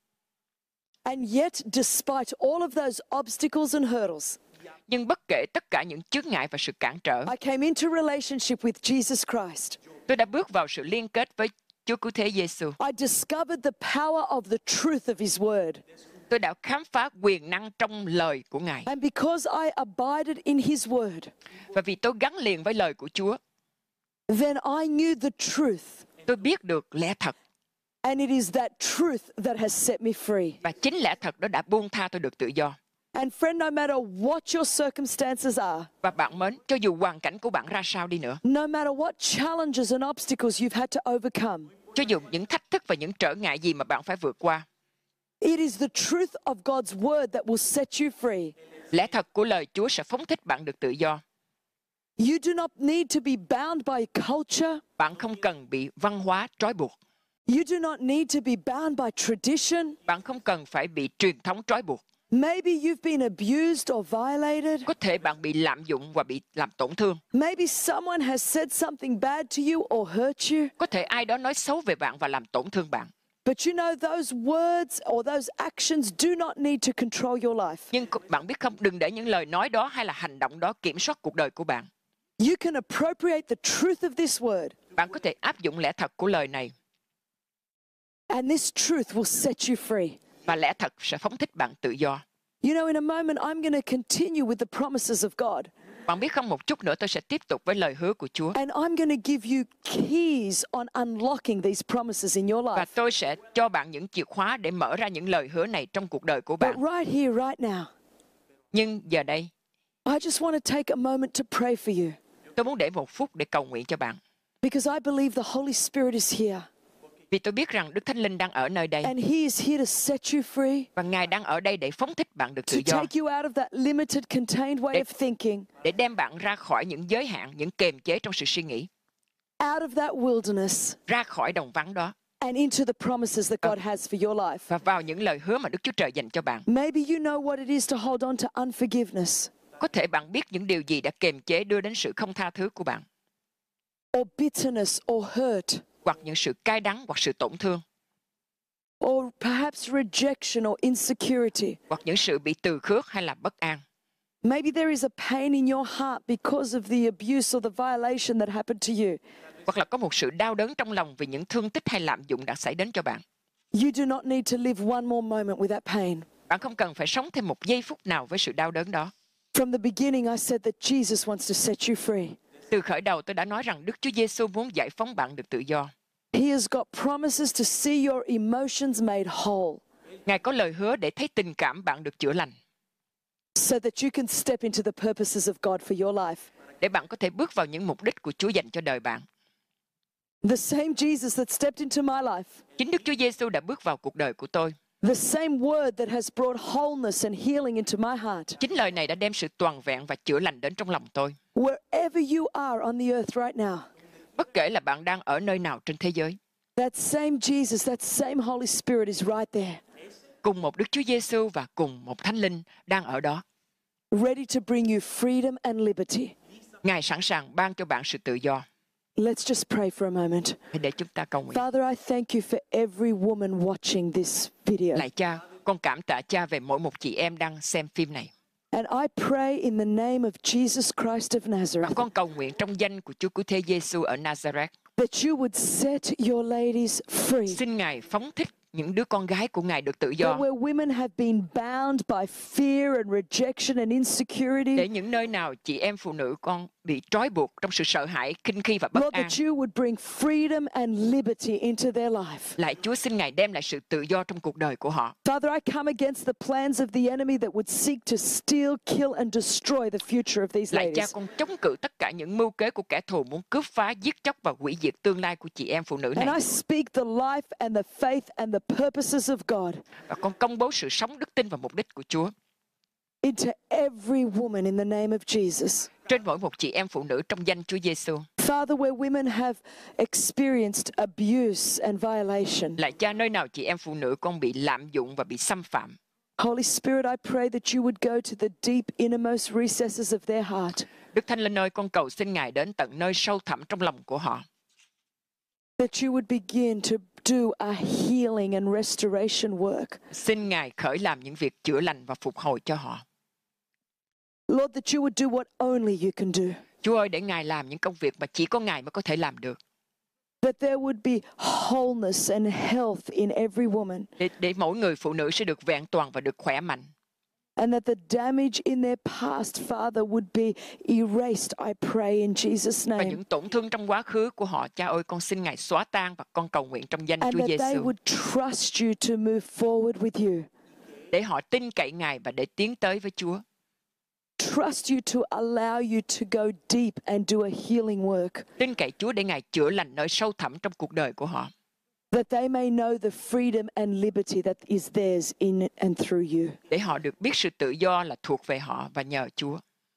And yet, despite all of those obstacles and hurdles, Nhưng bất kể tất cả những chướng ngại và sự cản trở, I came into relationship with Jesus Christ. tôi đã bước vào sự liên kết với Chúa Cứu Thế Giêsu. I discovered the power of the truth of His Word. Tôi đã khám phá quyền năng trong lời của Ngài. And because I abided in His Word, Và vì tôi gắn liền với lời của Chúa, then I knew the truth. tôi biết được lẽ thật. And it is that truth that has set me free. Và chính lẽ thật đó đã buông tha tôi được tự do. And friend, no matter what your circumstances are, Và bạn mến, cho dù hoàn cảnh của bạn ra sao đi nữa, no matter what challenges and obstacles you've had to overcome, cho dù những thách thức và những trở ngại gì mà bạn phải vượt qua, it is the truth of God's Word that will set you free. lẽ thật của lời Chúa sẽ phóng thích bạn được tự do. You do not need to be bound by culture. Bạn không cần bị văn hóa trói buộc. You do not need to be bound by tradition. Bạn không cần phải bị truyền thống trói buộc. Maybe you've been abused or violated. Có thể bạn bị lạm dụng và bị làm tổn thương. Maybe someone has said something bad to you or hurt you. Có thể ai đó nói xấu về bạn và làm tổn thương bạn. But you know, those words or those actions do not need to control your life. Nhưng bạn biết không, đừng để những lời nói đó hay là hành động đó kiểm soát cuộc đời của bạn. You can appropriate the truth of this word, Bạn có thể áp dụng lẽ thật của lời này, and this truth will set you free. và lẽ thật sẽ phóng thích bạn tự do. You know, in a moment, I'm going to continue with the promises of God. Bạn biết không, một chút nữa tôi sẽ tiếp tục với lời hứa của Chúa. And I'm going to give you keys on unlocking these promises in your Và life. tôi sẽ cho bạn những chìa khóa để mở ra những lời hứa này trong cuộc đời của But bạn. right here, right now, Nhưng giờ đây, I just want to take a moment to pray for you, tôi muốn để một phút để cầu nguyện cho bạn. because I believe the Holy Spirit is here, Vì tôi biết rằng Đức Thánh Linh đang ở nơi đây. and He is here to set you free, Và Ngài đang ở đây để phóng thích bạn được to tự do. take you out of that limited, contained way of thinking, Để đem bạn ra khỏi những giới hạn, những kềm chế trong sự suy nghĩ. out of that wilderness, Ra khỏi đồng vắng đó. and into the promises that God has for your life. Và vào những lời hứa mà Đức Chúa Trời dành cho bạn. Maybe you know what it is to hold on to unforgiveness, Có thể bạn biết những điều gì đã kềm chế đưa đến sự không tha thứ của bạn. or bitterness, or hurt, Hoặc những sự cay đắng, hoặc sự tổn thương. or perhaps rejection or insecurity. Hoặc những sự bị từ khước hay là bất an. Maybe there is a pain in your heart because of the abuse or the violation that happened to you. Hoặc là có một sự đau đớn trong lòng vì những thương tích hay lạm dụng đã xảy đến cho bạn. You do not need to live one more moment with that pain. Bạn không cần phải sống thêm một giây phút nào với sự đau đớn đó. From the beginning, I said that Jesus wants to set you free. Từ khởi đầu tôi đã nói rằng Đức Chúa Giêsu muốn giải phóng bạn được tự do. He has got promises to see your emotions made whole, Ngài có lời hứa để thấy tình cảm bạn được chữa lành. so that you can step into the purposes of God for your life. Để bạn có thể bước vào những mục đích của Chúa dành cho đời bạn. The same Jesus that stepped into my life, Chính Đức Chúa Giêsu đã bước vào cuộc đời của tôi. the same word that has brought wholeness and healing into my heart. Chính lời này đã đem sự toàn vẹn và chữa lành đến trong lòng tôi. Wherever you are on the earth right now, Bất kể là bạn đang ở nơi nào trên thế giới, that same Jesus, that same Holy Spirit is right there, cùng một Đức Chúa Giêsu và cùng một Thánh Linh đang ở đó. ready to bring you freedom and liberty. Ngài sẵn sàng ban cho bạn sự tự do. Let's just pray for a moment. Hãy để chúng ta cầu nguyện. Father, I thank you for every woman watching this video. Lạy Cha, con cảm tạ Cha về mỗi một chị em đang xem phim này. And I pray in the name of Jesus Christ of Và Nazareth con cầu nguyện trong danh của Chúa Cứu Thế Giêsu ở Nazareth. that you would set your ladies free. Xin Ngài phóng thích những đứa con gái của Ngài được tự That do. where women have been bound by fear and rejection and Để insecurity, những nơi nào chị em phụ nữ con bị bị trói buộc trong sự sợ hãi, khinh khi và bất Lord, an. that you would bring freedom and liberty into their life. Lại Chúa xin Ngài đem lại sự tự do trong cuộc đời của họ. Father, I come against the plans of the enemy that would seek to steal, kill and destroy the future of these Lại Cha, ladies. con chống cự tất cả những mưu kế của kẻ thù muốn cướp phá, giết chóc và hủy diệt tương lai của chị em phụ nữ And này. I speak the life and the faith and the purposes of God Và con công bố sự sống, đức tin và mục đích của Chúa into every woman in the name of Jesus. trên mỗi một chị em phụ nữ trong danh Chúa Giêsu. Father, where women have experienced abuse and violation, Lại Cha, nơi nào chị em phụ nữ con bị lạm dụng và bị xâm phạm, Holy Spirit, I pray that you would go to the deep innermost recesses of their heart, Đức Thánh Linh ơi, con cầu xin Ngài đến tận nơi sâu thẳm trong lòng của họ, that you would begin to do a healing and restoration work. xin Ngài khởi làm những việc chữa lành và phục hồi cho họ. Lord, that you would do what only you can do. Chúa ơi, để Ngài làm những công việc mà chỉ có Ngài mới có thể làm được. That there would be wholeness and health in every woman. Để, để mỗi người phụ nữ sẽ được vẹn toàn và được khỏe mạnh. And that the damage in their past, Father, would be erased, I pray in Jesus' Và name. những tổn thương trong quá khứ của họ, Cha ơi, con xin Ngài xóa tan và con cầu nguyện trong danh And Chúa that they Giêsu. would trust you to move forward with you. Để họ tin cậy Ngài và để tiến tới với Chúa. Trust you to allow you to go deep and do a healing work. Tin cậy Chúa để Ngài chữa lành nơi sâu thẳm trong cuộc đời của họ. That they may know the freedom and liberty that is theirs in and through you. Để họ được biết sự tự do là thuộc về họ và nhờ Chúa.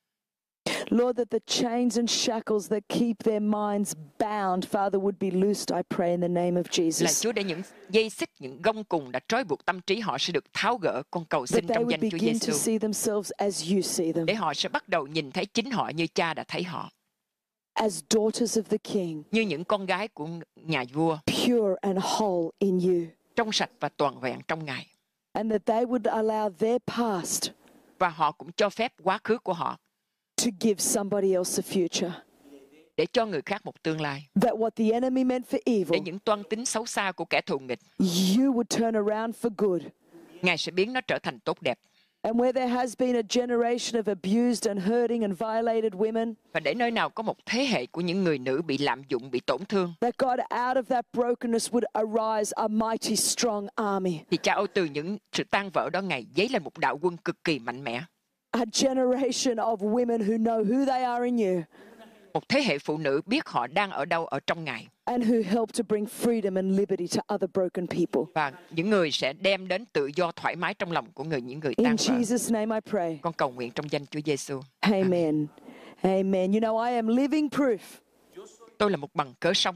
Lord, that the chains and shackles that keep their minds bound, Father, would be loosed, I pray, in the name of Là Jesus. Chúa để những dây xích, những gông cùm đã trói buộc tâm trí họ sẽ được tháo gỡ. Con cầu That xin they trong would danh Chúa begin to Giêsu. see themselves as you see them, Để họ sẽ bắt đầu nhìn thấy chính họ như Cha đã thấy họ. as daughters of the King, Như những con gái của nhà vua, pure and whole in you. trong sạch và toàn vẹn trong Ngài. And that they would allow their past Và họ cũng cho phép quá khứ của họ to give somebody else a future. để cho người khác một tương lai. That what the enemy meant for Để evil, những toan tính xấu xa của kẻ thù nghịch, you would turn around for good. Ngài sẽ biến nó trở thành tốt đẹp. And where there has been a generation of abused and hurting and violated women, Và để nơi nào có một thế hệ của những người nữ bị lạm dụng, bị tổn thương, that God, out of that brokenness would arise a mighty strong army. thì Cha ơi, từ những sự tan vỡ đó, Ngài dấy lên một đạo quân cực kỳ mạnh mẽ. A generation of women who know who they are in you Một thế hệ phụ nữ biết họ đang ở đâu ở trong Ngài. and who help to bring freedom and liberty to other broken people. Và những người sẽ đem đến tự do thoải mái trong lòng của người những người In tan vỡ. Jesus' name I pray. Con cầu nguyện trong danh Chúa Giêsu. Amen. Amen. You know, I am living proof Tôi là một bằng cớ sống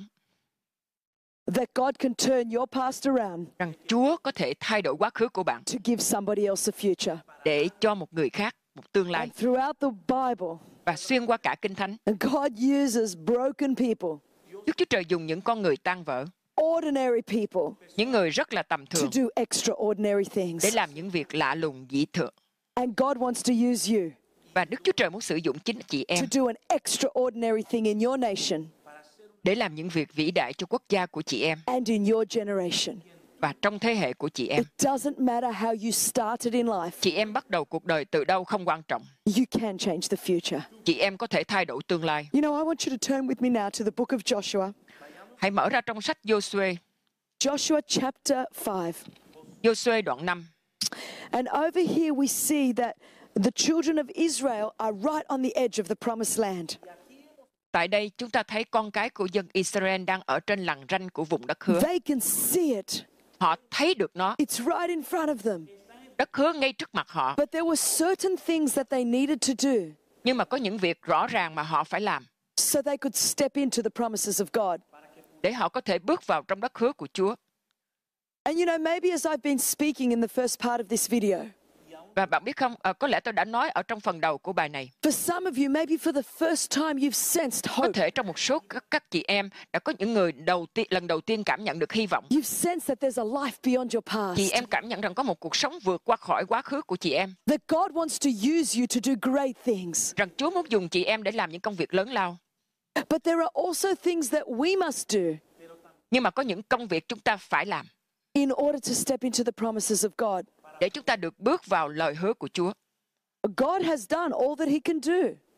that God can turn your past around rằng Chúa có thể thay đổi quá khứ của bạn to give somebody else a future. để cho một người khác một tương lai. And throughout the Bible, Và xuyên qua cả Kinh Thánh, God uses broken people, Đức Chúa Trời dùng những con người tan vỡ, ordinary people, những người rất là tầm to thường, do extraordinary để things. làm những việc lạ lùng dị thường. And God wants to use you Và Đức Chúa Trời muốn sử dụng chính chị to em do an extraordinary thing in your nation để làm những việc vĩ đại cho quốc gia của chị em and in your generation. và trong thế hệ của chị em. It doesn't matter how you started in life, Chị em bắt đầu cuộc đời từ đâu không quan trọng. you can change the future. Chị em có thể thay đổi tương lai. You know, I want you to turn with me now to the book of Joshua. Hãy mở ra trong sách Giô-suê, Joshua chapter five. Giô-suê đoạn năm. And over here we see that the children of Israel are right on the edge of the promised land. Tại đây chúng ta thấy con cái của dân Israel đang ở trên lằn ranh của vùng đất hứa. They can see it. Họ thấy được nó, It's right in front of them. đất hứa ngay trước mặt họ. But there were certain things that they needed to do Nhưng mà có những việc rõ ràng mà họ phải làm so they could step into the promises of God. để họ có thể bước vào trong đất hứa của Chúa. And you know, maybe as I've been speaking in the first part of this video, Và bạn biết không, à, có lẽ tôi đã nói ở trong phần đầu của bài này, for some of you, maybe for the first time you've sensed có hope. thể trong một số các, các chị em đã có những người đầu tiên lần đầu tiên cảm nhận được hy vọng. You've sensed that there's a life beyond your past. Chị em cảm nhận rằng có một cuộc sống vượt qua khỏi quá khứ của chị em. That God wants to use you to do great things. Rằng Chúa muốn dùng chị em để làm những công việc lớn lao. But there are also things that we must do Nhưng mà có những công việc chúng ta phải làm in order to step into the promises of God. để chúng ta được bước vào lời hứa của Chúa. God has done all that He can do.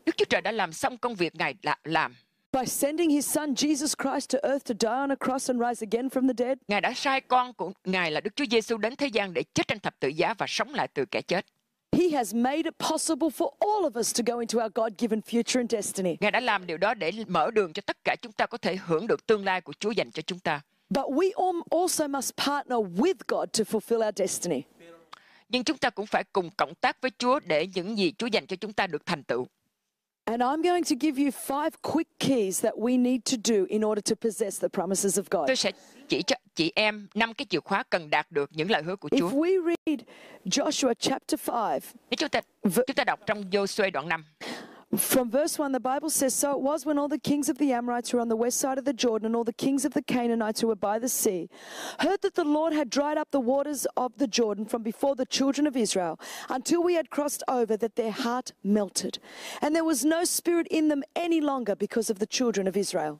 Đức Chúa Trời đã làm xong công việc Ngài đã làm. by sending his son Jesus Christ to earth to die on a cross and rise again from the dead. Ngài đã sai con của Ngài là Đức Chúa Giêsu đến thế gian để chết trên thập tự giá và sống lại từ kẻ chết. He has made it possible for all of us to go into our God-given future and destiny. Ngài đã làm điều đó để mở đường cho tất cả chúng ta có thể hưởng được tương lai của Chúa dành cho chúng ta. But we al- also must partner with God to fulfill our destiny. Nhưng chúng ta cũng phải cùng cộng tác với Chúa để những gì Chúa dành cho chúng ta được thành tựu. And I'm going to give you five quick keys that we need to do in order to possess the promises of God. Tôi sẽ chỉ cho chị em năm cái chìa khóa cần đạt được những lời hứa của Chúa. If we read Joshua chapter five, Nếu chúng ta chúng ta đọc trong Giô-suê đoạn năm, from verse one, the Bible says, "So it was when all the kings of the Amorites who were on the west side of the Jordan and all the kings of the Canaanites who were by the sea heard that the Lord had dried up the waters of the Jordan from before the children of Israel until we had crossed over, that their heart melted. And there was no spirit in them any longer because of the children of Israel."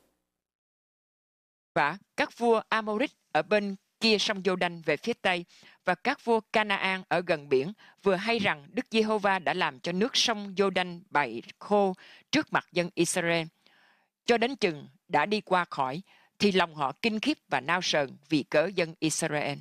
và các vua Amorit ở bên kia sông Giô-đanh về phía tây và các vua Canaan ở gần biển vừa hay rằng Đức Giê-hô-va đã làm cho nước sông Giô-đanh bày khô trước mặt dân Israel, cho đến chừng đã đi qua khỏi, thì lòng họ kinh khiếp và nao sờn vì cớ dân Israel.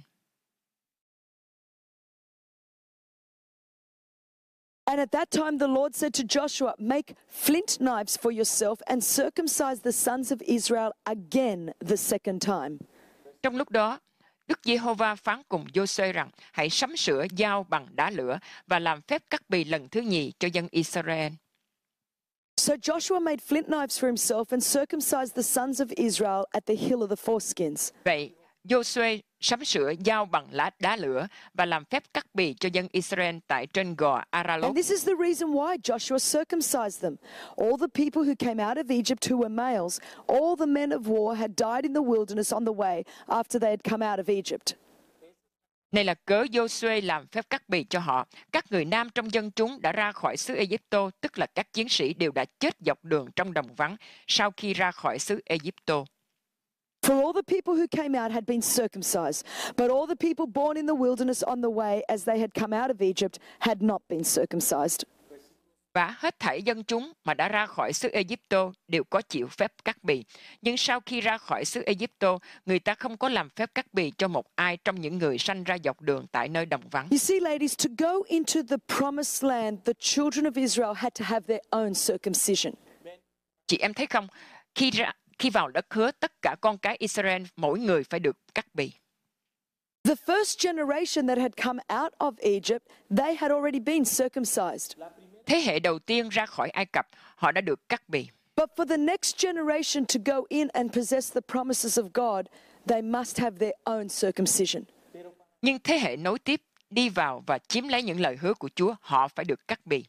And at that time the Lord said to Joshua, "Make flint knives for yourself and circumcise the sons of Israel again the second time." Trong lúc đó, Đức Giê-hô-va phán cùng Giô-suê rằng: hãy sắm sửa dao bằng đá lửa và làm phép cắt bì lần thứ nhì cho dân Israel. So Joshua made flint knives for himself and circumcised the sons of Israel at the hill of the foreskins. Vậy, Giô-suê sắm sửa dao bằng lá đá lửa và làm phép cắt bì cho dân Israel tại trên gò Aralot. And this is the reason why Joshua circumcised them. All the people who came out of Egypt who were males, all the men of war had died in the wilderness on the way after they had come out of Egypt. Này là cớ Giô-suê làm phép cắt bì cho họ. Các người nam trong dân chúng đã ra khỏi xứ Ê-díp-tô, tức là các chiến sĩ đều đã chết dọc đường trong đồng vắng sau khi ra khỏi xứ Ê-díp-tô. For all the people who came out had been circumcised, but all the people born in the wilderness on the way as they had come out of Egypt had not been circumcised. Và hết thảy dân chúng mà đã ra khỏi xứ Ê-díp-tô đều có chịu phép cắt bì. Nhưng sau khi ra khỏi xứ Ê-díp-tô, người ta không có làm phép cắt bì cho một ai trong những người sanh ra dọc đường tại nơi đồng vắng. You see, ladies, to go into the promised land, the children of Israel had to have their own circumcision. Chị em thấy không? Khi ra khi vào đất hứa, tất cả con cái Israel mỗi người phải được cắt bì. The first generation that had come out of Egypt, they had already been circumcised. Thế hệ đầu tiên ra khỏi Ai Cập, họ đã được cắt bì. But for the next generation to go in and possess the promises of God, they must have their own circumcision. Nhưng thế hệ nối tiếp đi vào và chiếm lấy những lời hứa của Chúa, họ phải được cắt bì.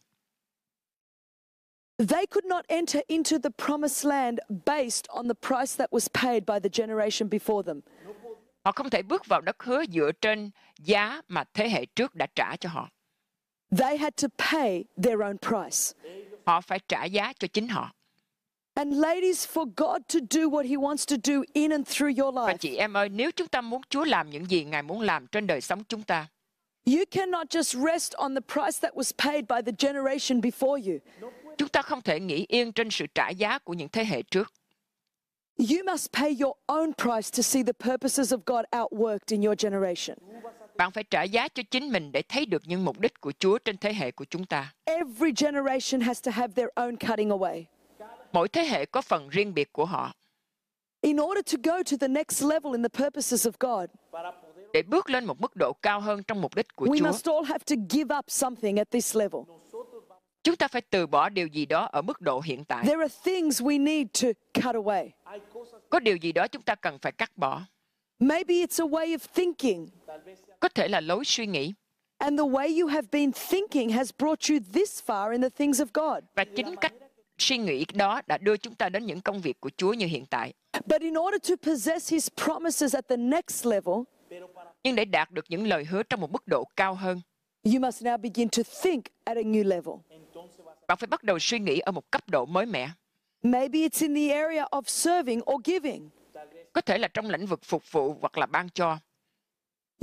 They could not enter into the promised land based on the price that was paid by the generation before them. Họ không thể bước vào đất hứa dựa trên giá mà thế hệ trước đã trả cho họ. They had to pay their own price. Họ phải trả giá cho chính họ. And ladies, for God to do what He wants to do in and through your Và life, chị em ơi, nếu chúng ta muốn Chúa làm những gì Ngài muốn làm trên đời sống chúng ta, you cannot just rest on the price that was paid by the generation before you. chúng ta không thể nghỉ yên trên sự trả giá của những thế hệ trước. You must pay your own price to see the purposes of God outworked in your generation. Bạn phải trả giá cho chính mình để thấy được những mục đích của Chúa trên thế hệ của chúng ta. Every generation has to have their own cutting away. Mỗi thế hệ có phần riêng biệt của họ. In order to go to the next level in the purposes of God, Để bước lên một mức độ cao hơn trong mục đích của we Chúa, must all have to give up something at this level. chúng ta phải từ bỏ điều gì đó ở mức độ hiện tại. There are things we need to cut away. Có điều gì đó chúng ta cần phải cắt bỏ. Maybe it's a way of thinking, Có thể là lối suy nghĩ. and the way you have been thinking has brought you this far in the things of God. Và chính cách suy nghĩ đó đã đưa chúng ta đến những công việc của Chúa như hiện tại. But in order to possess His promises at the next level, Nhưng để đạt được những lời hứa trong một mức độ cao hơn, you must now begin to think at a new level. bạn phải bắt đầu suy nghĩ ở một cấp độ mới mẻ. Maybe it's in the area of serving or giving. Có thể là trong lĩnh vực phục vụ hoặc là ban cho.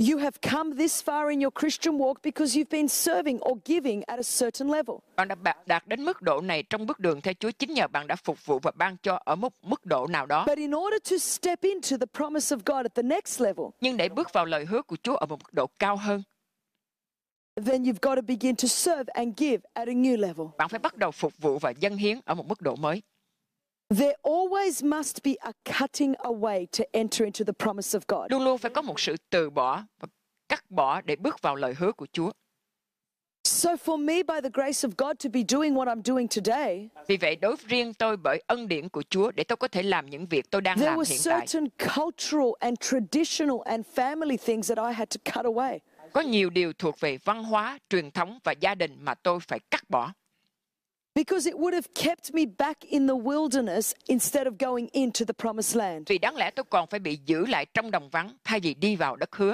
You have come this far in your Christian walk because you've been serving or giving at a certain level. Bạn đã đạt đến mức độ này trong bước đường theo Chúa chính nhờ bạn đã phục vụ và ban cho ở một mức độ nào đó. But in order to step into the promise of God at the next level, Nhưng để bước vào lời hứa của Chúa ở một mức độ cao hơn, then you've got to begin to serve and give at a new level. bạn phải bắt đầu phục vụ và dâng hiến ở một mức độ mới. There always must be a cutting away to enter into the promise of God. Luôn luôn phải có một sự từ bỏ và cắt bỏ để bước vào lời hứa của Chúa. So for me, by the grace of God, to be doing what I'm doing today, Vì vậy, đối với riêng tôi bởi ân điển của Chúa để tôi có thể làm những việc tôi đang there làm were hiện tại. certain cultural and traditional and family things that I had to cut away. Có nhiều điều thuộc về văn hóa, truyền thống và gia đình mà tôi phải cắt bỏ. Because it would have kept me back in the wilderness instead of going into the promised land. Vì đáng lẽ tôi còn phải bị giữ lại trong đồng vắng thay vì đi vào đất hứa.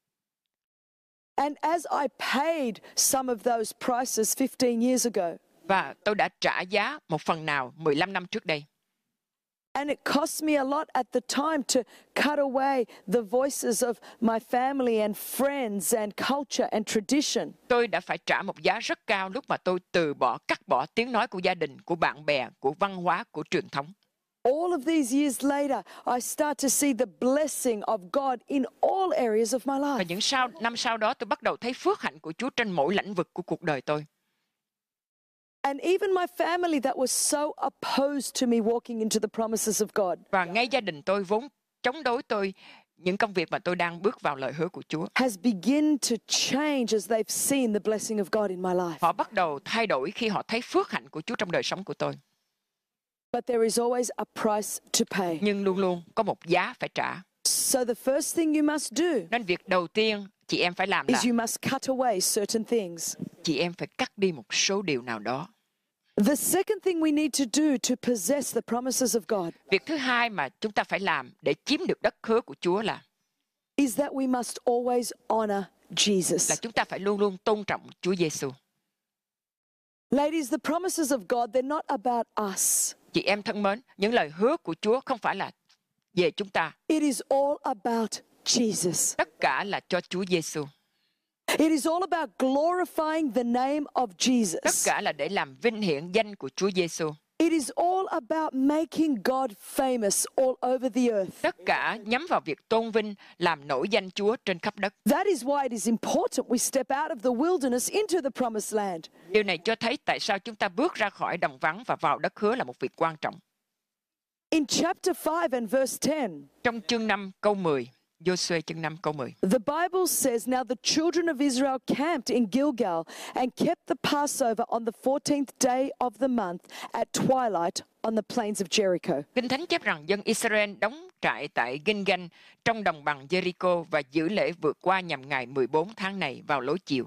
And as I paid some of those prices fifteen years ago, Và tôi đã trả giá một phần nào mười lăm năm trước đây. and it cost me a lot at the time to cut away the voices of my family and friends and culture and tradition. Tôi đã phải trả một giá rất cao lúc mà tôi từ bỏ, cắt bỏ tiếng nói của gia đình, của bạn bè, của văn hóa, của truyền thống. All of these years later, I start to see the blessing of God in all areas of my Và life. những sau, năm sau đó tôi bắt đầu thấy phước hạnh của Chúa trên mỗi lĩnh vực của cuộc đời tôi. And even my family that was so opposed to me walking into the promises of God Và ngay gia đình tôi vốn chống đối tôi những công việc mà tôi đang bước vào lời hứa của Chúa. has begun to change as they've seen the blessing of God in my life. Họ bắt đầu thay đổi khi họ thấy phước hạnh của Chúa trong đời sống của tôi. But there is always a price to pay. Nhưng luôn luôn có một giá phải trả. So the first thing you must do Nên việc đầu tiên chị em phải làm là is you must cut away certain things. chị em phải cắt đi một số điều nào đó. The second thing we need to do to possess the promises of God Việc thứ hai mà chúng ta phải làm để chiếm được đất hứa của Chúa là is that we must always honor là Jesus. chúng ta phải luôn luôn tôn trọng Chúa Giêsu. Ladies, the promises of God, they're not about us. Chị em thân mến, những lời hứa của Chúa không phải là về chúng ta, It is all about Jesus. tất cả là cho Chúa Giêsu. It is all about glorifying the name of Tất Jesus. cả là để làm vinh hiển danh của Chúa Giêsu. It is all about making God famous all over the earth. Tất cả nhắm vào việc tôn vinh, làm nổi danh Chúa trên khắp đất. That is why it is important we step out of the wilderness into the promised land. Điều này cho thấy tại sao chúng ta bước ra khỏi đồng vắng và vào đất hứa là một việc quan trọng. In chapter five and verse ten, Trong chương năm câu mười, Giô-suê chương năm câu mười. the Bible says, "Now the children of Israel camped in Gilgal and kept the Passover on the fourteenth day of the month at twilight on the plains of Jericho." Kinh Thánh chép rằng dân Israel đóng trại tại Gilgal trong đồng bằng Jericho và giữ lễ vượt qua nhằm ngày mười bốn tháng này vào lối chiều.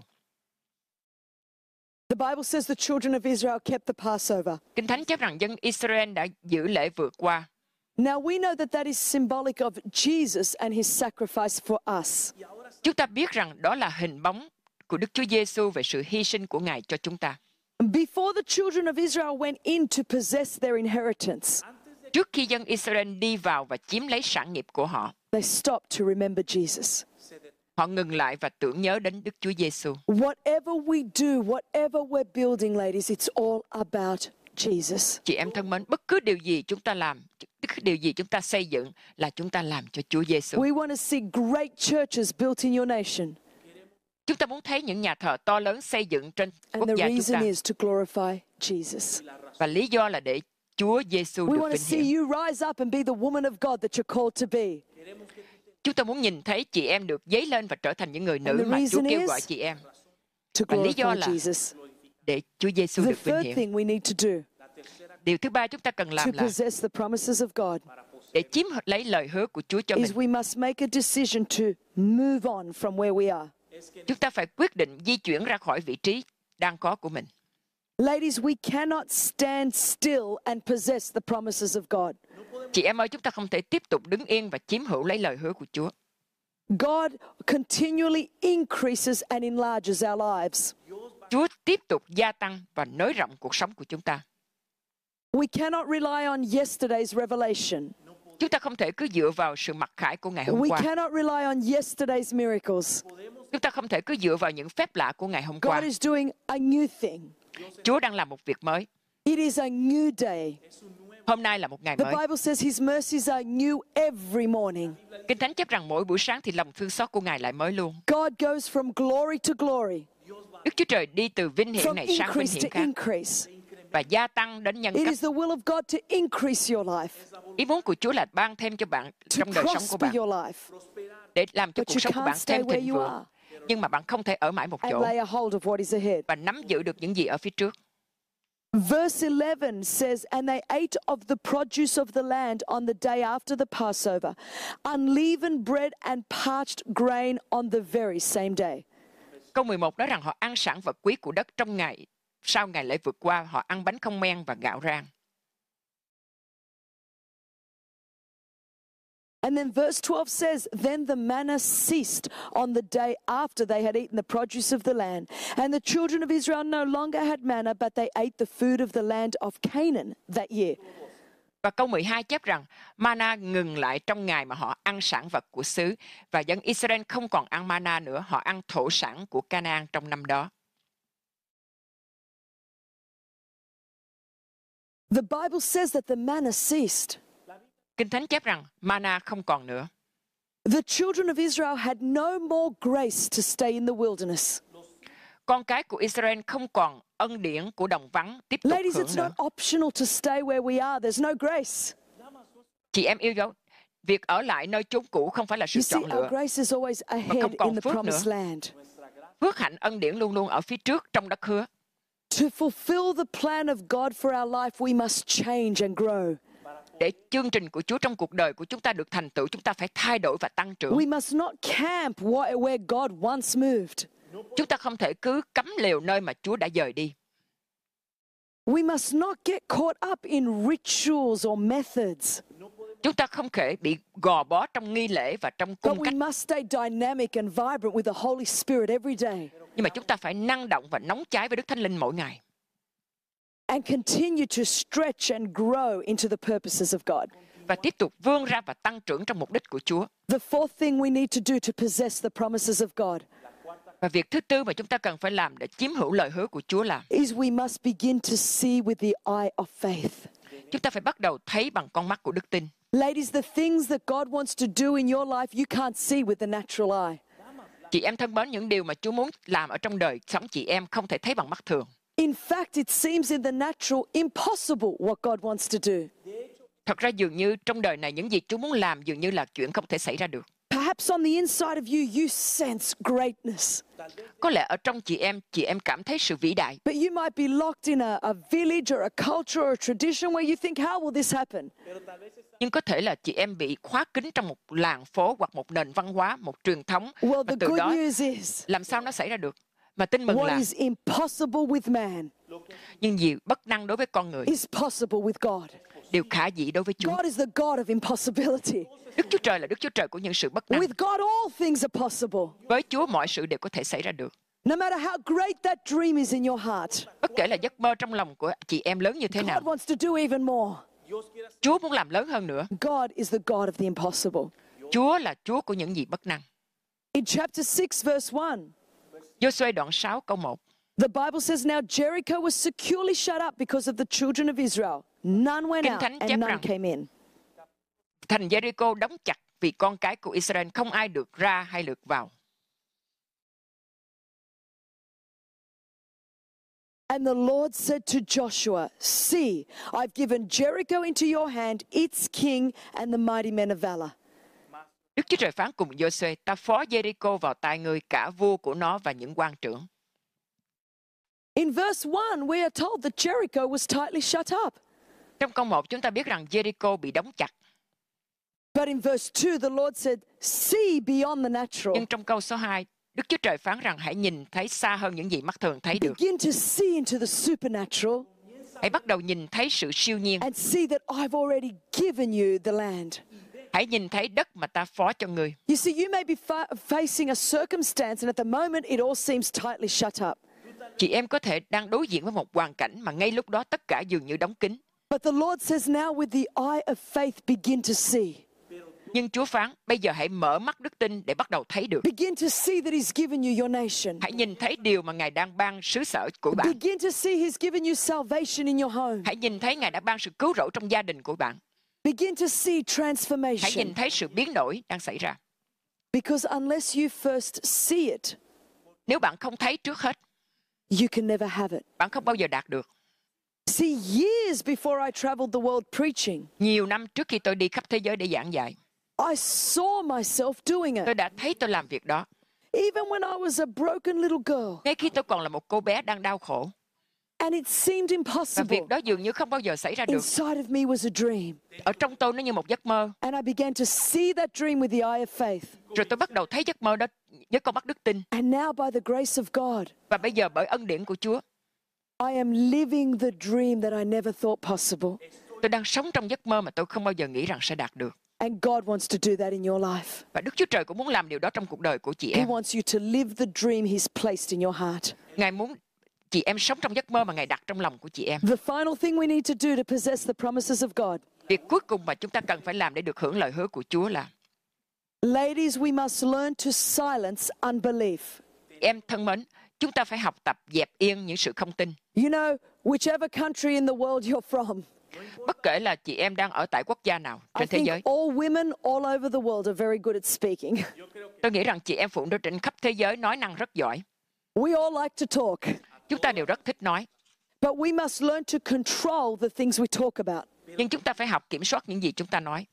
The Bible says the children of Israel kept the Passover. Kinh Thánh chép rằng dân Israel đã giữ lễ vượt qua. Now we know that that is symbolic of Jesus and his sacrifice for us. Chúng ta biết rằng đó là hình bóng của Đức Chúa Giêsu về sự hy sinh của Ngài cho chúng ta. Before the children of Israel went in to possess their inheritance, Trước khi dân Israel đi vào và chiếm lấy sản nghiệp của họ, they stopped to remember Jesus. họ ngừng lại và tưởng nhớ đến Đức Chúa Giêsu. Whatever we do, whatever we're building, ladies, it's all about Jesus. Chị em thân mến, bất cứ điều gì chúng ta làm, bất cứ điều gì chúng ta xây dựng là chúng ta làm cho Chúa Giêsu. We want to see great churches built in your nation. Chúng ta muốn thấy những nhà thờ to lớn xây dựng trên And quốc the gia chúng reason ta. is to glorify Jesus. Và lý do là để Chúa Giêsu We được want to vinh see hiển. you rise up and be the woman of God that you're called to be. Chúng ta muốn nhìn thấy chị em được dấy lên và trở thành những người And nữ the mà Chúa reason kêu is- gọi chị em To Và lý do glorify là- Jesus. để Chúa Giêsu The được vinh third hiển. thing we need to do Điều thứ ba chúng ta cần to làm là possess the promises of God để chiếm lấy lời hứa của Chúa cho mình. is we must make a decision to move on from where we are. Chúng ta phải quyết định di chuyển ra khỏi vị trí đang có của mình. Ladies, we cannot stand still and possess the promises of God. Chị em ơi, chúng ta không thể tiếp tục đứng yên và chiếm hữu lấy lời hứa của Chúa. God continually increases and enlarges our lives. Chúa tiếp tục gia tăng và nới rộng cuộc sống của chúng ta. We cannot rely on yesterday's revelation. Chúng ta không thể cứ dựa vào sự mặc khải của ngày hôm We qua. cannot rely on yesterday's miracles. Chúng ta không thể cứ dựa vào những phép lạ của ngày hôm qua. God is doing a new thing. Chúa đang làm một việc mới. It is a new day. Hôm nay là một ngày The mới. Bible says His mercies are new every morning. Kinh Thánh chép rằng mỗi buổi sáng thì lòng thương xót của Ngài lại mới luôn. God goes from glory to glory, Đức Chúa Trời đi từ vinh hiển from này sang vinh increase hiển to khác increase. và gia tăng đến nhân It cấp. is the will of God to increase your life, Ý muốn của Chúa là ban thêm cho bạn to trong đời sống của prosper bạn, your life, để làm cho but cuộc you sống của can't bạn stay thêm where thịnh you vượng. are Nhưng mà bạn không thể ở mãi một and chỗ lay a hold of what is ahead. và nắm giữ được những gì ở phía trước. Verse eleven says, and they ate of the produce of the land on the day after the Passover, unleavened bread and parched grain on the very same day. Câu mười một nói rằng họ ăn sản vật quý của đất trong ngày sau ngày lễ vượt qua, họ ăn bánh không men và gạo rang. And then verse twelve says, then the manna ceased on the day after they had eaten the produce of the land. And the children of Israel no longer had manna, but they ate the food of the land of Canaan that year. Và câu mười hai chép rằng mana ngừng lại trong ngày mà họ ăn sản vật của xứ, và dân Israel không còn ăn mana nữa, họ ăn thổ sản của Canaan trong năm đó. The Bible says that the manna ceased. Kinh Thánh chép rằng mana không còn nữa. The children of Israel had no more grace to stay in the wilderness. Con cái của Israel không còn ân điển của đồng vắng tiếp tục Ladies, hưởng it's nữa. not optional to stay where we are. There's no grace. Chị em yêu dấu, việc ở lại nơi chốn cũ không phải là sự You see, chọn our lựa. grace is always ahead không còn in the phước promised nữa. land. Phước hạnh ân điển luôn luôn ở phía trước trong đất hứa. To fulfill the plan of God for our life, we must change and grow. Để chương trình của Chúa trong cuộc đời của chúng ta được thành tựu, chúng ta phải thay đổi và tăng trưởng. We must not camp wh- where God once moved. Chúng ta không thể cứ cắm lều nơi mà Chúa đã dời đi. We must not get caught up in rituals or methods, Chúng ta không thể bị gò bó trong nghi lễ và trong but cung we cách. must stay dynamic and vibrant with the Holy Spirit every day Nhưng mà chúng ta phải năng động và nóng cháy với Đức Thánh Linh mỗi ngày. and continue to stretch and grow into the purposes of God. Và tiếp tục vươn ra và tăng trưởng trong mục đích của Chúa. The fourth thing we need to do to possess the promises of God Và việc thứ tư mà chúng ta cần phải làm để chiếm hữu lời hứa của Chúa là is we must begin to see with the eye of faith. chúng ta phải bắt đầu thấy bằng con mắt của đức tin. Ladies, the things that God wants to do in your life, you can't see with the natural eye. Chị em thân mến, những điều mà Chúa muốn làm ở trong đời sống chị em không thể thấy bằng mắt thường. In fact, it seems in the natural impossible what God wants to do. Thật ra dường như trong đời này những gì Chúa muốn làm dường như là chuyện không thể xảy ra được. Perhaps on the inside of you, you sense greatness. Có lẽ ở trong chị em, chị em cảm thấy sự vĩ đại. But you might be locked in a, a village or a culture or a tradition where you think, how will this happen? Nhưng có thể là chị em bị khóa kín trong một làng phố hoặc một nền văn hóa, một truyền thống. Well, Và the từ good đó news is, làm sao nó xảy ra được? Mà tin mừng what là is impossible with man những gì bất năng đối với con người, is possible with God. đều khả dĩ đối với Chúa. God is the God of impossibility. Đức Chúa Trời là Đức Chúa Trời của những sự bất năng. With God, all things are possible. Với Chúa mọi sự đều có thể xảy ra được. No matter how great that dream is in your heart, Bất kể là giấc mơ trong lòng của chị em lớn như thế nào, God wants to do even more. Chúa muốn làm lớn hơn nữa. God is the God of the impossible. Chúa là Chúa của những gì bất năng. In chapter six, verse one, Giô-suê đoạn sáu câu một. the Bible says, now Jericho was securely shut up because of the children of Israel. None went Kinh out Thánh and chép none rằng- came in. Thành Jericho đóng chặt vì con cái của Israel không ai được ra hay được vào. And the Lord said to Joshua, see, I've given Jericho into your hand, its king and the mighty men of valor. Đức Chúa Trời phán cùng Giô-suê, ta phó Jericho vào tay ngươi, cả vua của nó và những quan trưởng. In verse one, we are told that Jericho was tightly shut up. Trong câu một chúng ta biết rằng Jericho bị đóng chặt. But in verse two, the Lord said, see beyond the natural. Nhưng trong câu số hai, Đức Chúa Trời phán rằng hãy nhìn thấy xa hơn những gì mắt thường thấy được. Begin to see into the supernatural Hãy bắt đầu nhìn thấy sự siêu nhiên. and see that I've already given you the land. Hãy nhìn thấy đất mà ta phó cho ngươi. You see, you may be fa- facing a circumstance, and at the moment, it all seems tightly shut up. Chị em có thể đang đối diện với một hoàn cảnh mà ngay lúc đó tất cả dường như đóng kín. But the Lord says now with the eye of faith begin to see. Nhưng Chúa phán, bây giờ hãy mở mắt đức tin để bắt đầu thấy được. Begin to see that He's given you your nation. Hãy nhìn thấy điều mà Ngài đang ban xứ sở của bạn. Begin to see He's given you salvation in your home. Hãy nhìn thấy Ngài đã ban sự cứu rỗi trong gia đình của bạn. Begin to see Hãy transformation. nhìn thấy sự biến đổi đang xảy ra. Because unless you first see it, Nếu bạn không thấy trước hết, you can never have it. bạn không bao giờ đạt được. See, years before I traveled the world preaching, Nhiều năm trước khi tôi đi khắp thế giới để giảng dạy, I saw myself doing tôi it. đã thấy tôi làm việc đó. Even when I was a broken little girl. Ngay khi tôi còn là một cô bé đang đau khổ. And it seemed Và impossible. việc đó dường như không bao giờ xảy ra được. Inside of me was a dream. Ở trong tôi nó như một giấc mơ. And I began to see that dream with the eye of faith. Rồi tôi bắt đầu thấy giấc mơ đó với con mắt đức tin. And now by the grace of God, Và bây giờ bởi ân điển của Chúa, I am living the dream that I never thought possible. tôi đang sống trong giấc mơ mà tôi không bao giờ nghĩ rằng sẽ đạt được. And God wants to do that in your life. Và Đức Chúa Trời cũng muốn làm điều đó trong cuộc đời của chị He em. wants you to live the dream He's placed in your heart. Ngài muốn chị em sống trong giấc mơ mà Ngài đặt trong lòng của chị em. The final thing we need to do to possess the promises of God. Việc cuối cùng mà chúng ta cần phải làm để được hưởng lời hứa của Chúa là, Ladies, we must learn to silence unbelief. em thân mến, chúng ta phải học tập dẹp yên những sự không tin. You know, whichever country in the world you're from, Bất kể là chị em đang ở tại quốc gia nào I trên thế think giới. all women all over the world are very good at speaking. Tôi nghĩ rằng chị em phụ nữ trên khắp thế giới nói năng rất giỏi. We all like to talk, Chúng ta đều rất thích nói. but we must learn to control the things we talk about. Nhưng chúng ta phải học kiểm soát những gì chúng ta nói.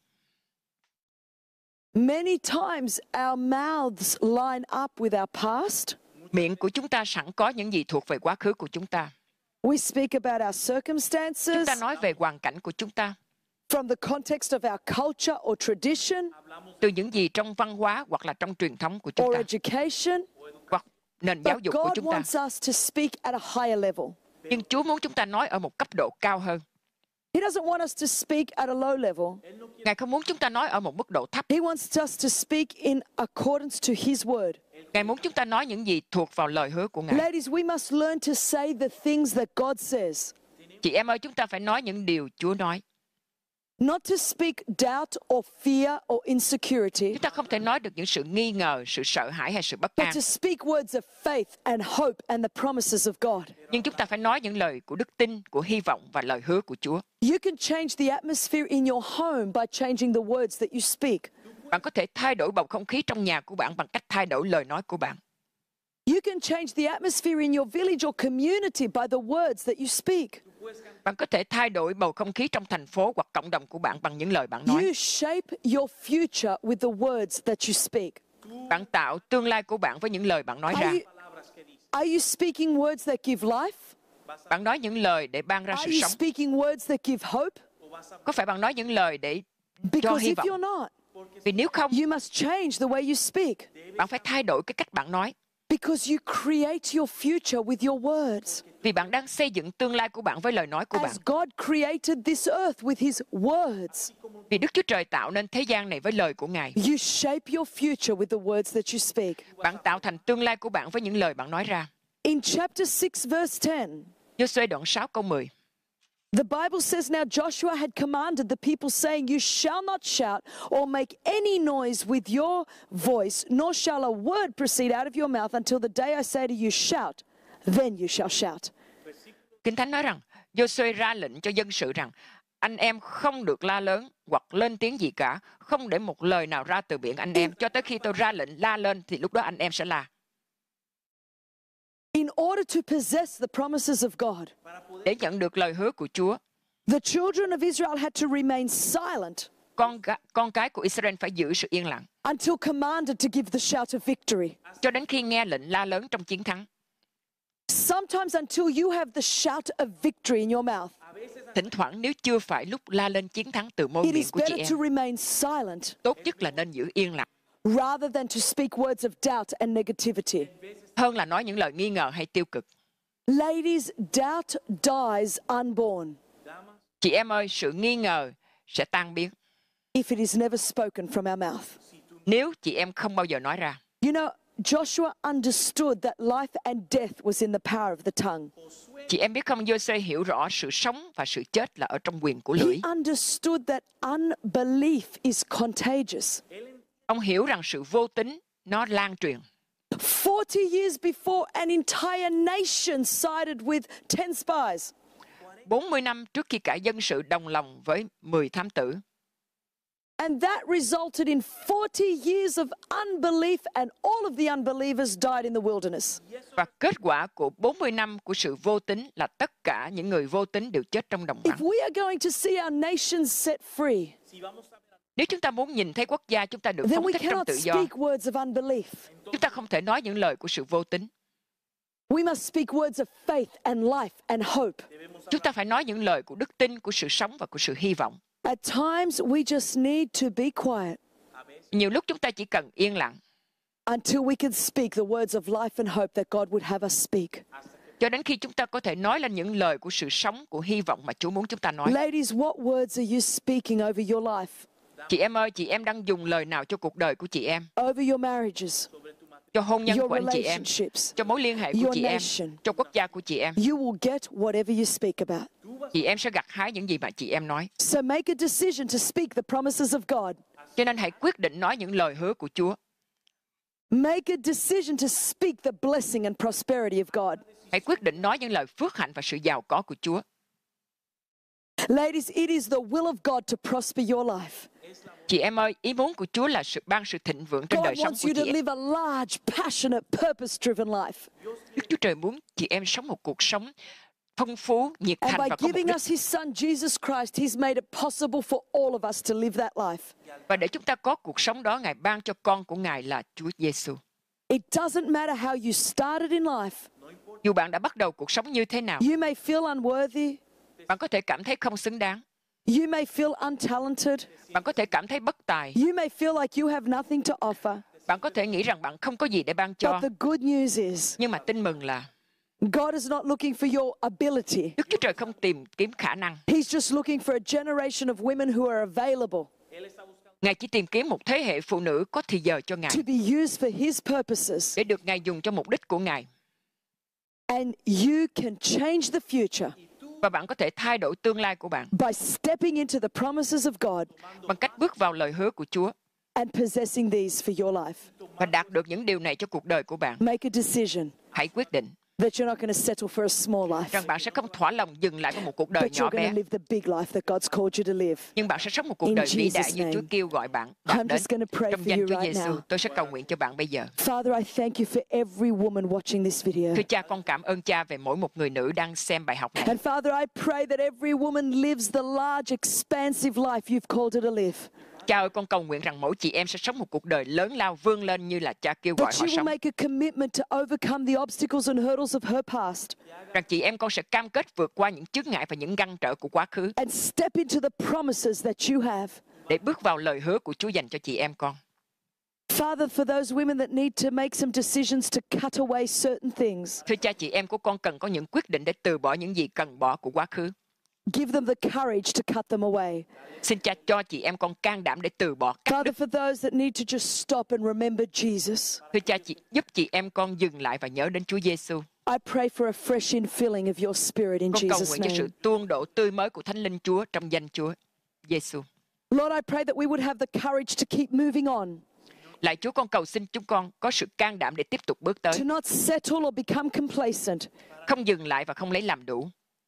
Many times our mouths line up with our past. Miệng của chúng ta sẵn có những gì thuộc về quá khứ của chúng ta. We speak about our Chúng circumstances ta nói về hoàn cảnh của chúng ta, from the context of our culture or tradition từ những gì trong văn hóa hoặc là trong truyền thống của chúng or ta, education. hoặc nền giáo But dục của God chúng ta. wants us to speak at a higher level. Nhưng Chúa muốn chúng ta nói ở một cấp độ cao hơn. He doesn't want us to speak at a low level. Ngài không muốn chúng ta nói ở một mức độ thấp. He wants us to speak in accordance to His word. Ngài muốn chúng ta nói những gì thuộc vào lời hứa của Ngài. Ladies, we must learn to say the things that God says. Chị em ơi, chúng ta phải nói những điều Chúa nói. Not to speak doubt or fear or insecurity, Chúng ta không thể nói được những sự nghi ngờ, sự sợ hãi hay sự bất but an. to speak words of faith and hope and the promises of God. Nhưng chúng ta phải nói những lời của đức tin, của hy vọng và lời hứa của Chúa. You can change the atmosphere in your home by changing the words that you speak. Bạn có thể thay đổi bầu không khí trong nhà của bạn bằng cách thay đổi lời nói của bạn. You can change the atmosphere in your village or community by the words that you speak. Bạn có thể thay đổi bầu không khí trong thành phố hoặc cộng đồng của bạn bằng những lời bạn nói. You shape your future with the words that you speak. Bạn tạo tương lai của bạn với những lời bạn nói ra. Are you, are you speaking words that give life? Bạn nói những lời để ban ra Are sự you sống. speaking words that give hope? Có phải bạn nói những lời để cho Because hy if vọng? you're not, Vì nếu không, you must change the way you speak. bạn phải thay đổi cái cách bạn nói. Because you create your future with your words. Vì bạn đang xây dựng tương lai của bạn với lời nói của bạn. As God created this earth with His words, Vì Đức Chúa Trời tạo nên thế gian này với lời của Ngài. you shape your future with the words that you speak. Bạn tạo thành tương lai của bạn với những lời bạn nói ra. In chapter six, verse ten, Giô-suê đoạn sáu câu mười. the Bible says, now Joshua had commanded the people, saying, you shall not shout or make any noise with your voice, nor shall a word proceed out of your mouth until the day I say to you, shout, then you shall shout. Kinh Thánh nói rằng, Giô-suê ra lệnh cho dân sự rằng, anh em không được la lớn hoặc lên tiếng gì cả, không để một lời nào ra từ miệng anh em, cho tới khi tôi ra lệnh la lên thì lúc đó anh em sẽ la. In order to possess the promises of God, Để nhận được lời hứa của Chúa, the children of Israel had to remain silent con ga- con cái của Israel phải giữ sự yên lặng until commanded to give the shout of victory. cho đến khi nghe lệnh la lớn trong chiến thắng. Sometimes until you have the shout of victory in your mouth, Thỉnh thoảng nếu chưa phải lúc la lên chiến thắng từ môi it miệng is của chị better em, to remain silent tốt nhất là nên giữ yên lặng rather than to speak words of doubt and negativity. hơn là nói những lời nghi ngờ hay tiêu cực. Ladies, doubt dies unborn Chị em ơi, sự nghi ngờ sẽ tan biến if it is never spoken from our mouth. nếu chị em không bao giờ nói ra. You know, Joshua understood that life and death was in the power of the tongue. Chị em biết không, Giô-suê hiểu rõ sự sống và sự chết là ở trong quyền của He lưỡi. understood that unbelief is contagious. Ông hiểu rằng sự vô tín nó lan truyền. forty years before, an entire nation sided with ten spies. bốn mươi năm trước khi cả dân sự đồng lòng với mười thám tử. And that resulted in forty years of unbelief, and all of the unbelievers died in the wilderness. Và kết quả của bốn mươi năm của sự vô tín là tất cả những người vô tín đều chết trong đồng If vắng. we are going to see our nation set free, Nếu chúng ta muốn nhìn thấy quốc gia chúng ta được then phóng we thích trong cannot tự do, speak words of unbelief. chúng ta không thể nói những lời của sự vô tín. We must speak words of faith and life and hope. Chúng ta phải nói những lời của đức tin, của sự sống và của sự hy vọng. At times, we just need to be quiet Nhiều lúc chúng ta chỉ cần yên lặng until we can speak the words of life and hope that God would have us speak. cho đến khi chúng ta có thể nói lên những lời của sự sống, của hy vọng mà Chúa muốn chúng ta nói. Ladies, what words are you speaking over your life, Chị em ơi, chị em đang dùng lời nào cho cuộc đời của chị em, over your marriages, cho hôn nhân your của anh chị em, relationships? cho mối liên hệ của your chị em, nation? cho quốc gia của chị em? You will get whatever you speak about. Chị em sẽ gặt hái những gì mà chị em nói. So make a decision to speak the promises of God. Cho nên hãy quyết định nói những lời hứa của Chúa. Make a decision to speak the blessing and prosperity of God. Hãy quyết định nói những lời phước hạnh và sự giàu có của Chúa. Ladies, it is the will of God to prosper your life. Chị em ơi, ý muốn của Chúa là sự ban sự thịnh vượng trên God đời sống wants của you to chị em. live a large, passionate, purpose-driven life. Đức Chúa Trời muốn chị em sống một cuộc sống phong phú, nhiệt And thành by và có mục giving đích. us His Son, Jesus Christ, He's made it possible for all of us to live that life. Và để chúng ta có cuộc sống đó, Ngài ban cho con của Ngài là Chúa Giêsu. It doesn't matter how you started in life. Dù bạn đã bắt đầu cuộc sống như thế nào, You may feel unworthy. bạn có thể cảm thấy không xứng đáng. You may feel untalented. Bạn có thể cảm thấy bất tài. You may feel like you have nothing to offer. Bạn có thể nghĩ rằng bạn không có gì để ban cho. But the good news is, Nhưng mà tin mừng là God is not looking for your ability. Đức Chúa Trời không tìm kiếm khả năng. He's just looking for a generation of women who are available Ngài chỉ tìm kiếm một thế hệ phụ nữ có thì giờ cho Ngài to be used for His purposes. để được Ngài dùng cho mục đích của Ngài. And you can change the future Và bạn có thể thay đổi tương lai của bạn by stepping into the promises of God bằng cách bước vào lời hứa của Chúa and possessing these for your life. và đạt được những điều này cho cuộc đời của bạn. Make a decision Hãy quyết định that you're not going to settle for a small life, rằng bạn sẽ không thỏa lòng dừng lại với một cuộc đời but nhỏ you're going bé, to live the big life that God's called you to live. nhưng bạn sẽ sống một cuộc In đời vĩ Jesus' đại như name. Chúa kêu gọi bạn I'm đạt đến. just going to pray Trong for danh you Chúa right Giêsu, now. tôi sẽ cầu nguyện cho bạn bây giờ. Father, I thank you for every woman watching this video. Thưa Cha, con cảm ơn Cha về mỗi một người nữ đang xem bài học này. And Father, I pray that every woman lives the large, expansive life you've called her to live. Cha ơi, con cầu nguyện rằng mỗi chị em sẽ sống một cuộc đời lớn lao vươn lên như là Cha kêu gọi That họ she will sống. make a commitment to overcome the obstacles and hurdles of her past Rằng chị em con sẽ cam kết vượt qua những chướng ngại và những ngăn trở của quá khứ and step into the promises that you have. để bước vào lời hứa của Chúa dành cho chị em con. Father, for those women that need to make some decisions to cut away certain things, Thưa Cha, chị em của con cần có những quyết định để từ bỏ những gì cần bỏ của quá khứ. give them the courage to cut them away. Xin Cha cho chị em con can đảm để từ bỏ cắt Father, đứt. for those that need to just stop and remember Jesus, Thưa Cha, chị giúp chị em con dừng lại và nhớ đến Chúa Giêsu. I pray for a fresh infilling of your spirit in Con cầu Jesus' nguyện cho sự name. tuôn đổ tươi mới của Thánh Linh Chúa trong danh Chúa Giêsu. Lord, I pray that we would have the courage to keep moving on, Lại Chúa, con cầu xin chúng con có sự can đảm để tiếp tục bước tới, to not settle or become complacent, không dừng lại và không lấy làm đủ,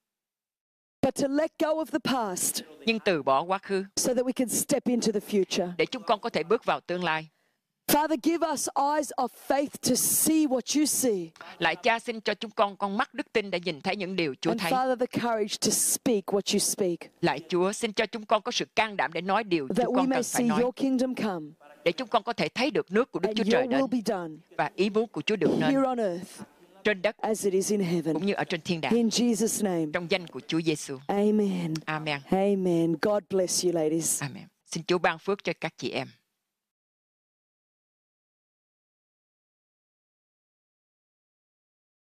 but to let go of the past nhưng từ bỏ quá khứ so that we can step into the future. để chúng con có thể bước vào tương lai. Father, give us eyes of faith to see what you see. Lại Cha, xin cho chúng con con mắt đức tin để nhìn thấy những điều Chúa And thấy. Father, the courage to speak what you speak, Lại Chúa, xin cho chúng con có sự can đảm để nói điều that chúng we con may cần phải see nói, your kingdom come để chúng con có thể thấy được nước của Đức and Chúa your Trời đến will be done và ý muốn của Chúa được nên here on earth trên đất as it is in cũng heaven. như ở trên thiên đàng. In Jesus' name, Trong danh của Chúa Giêsu. amen. Amen. Amen. God bless you, ladies. Amen. Xin Chúa ban phước cho các chị em.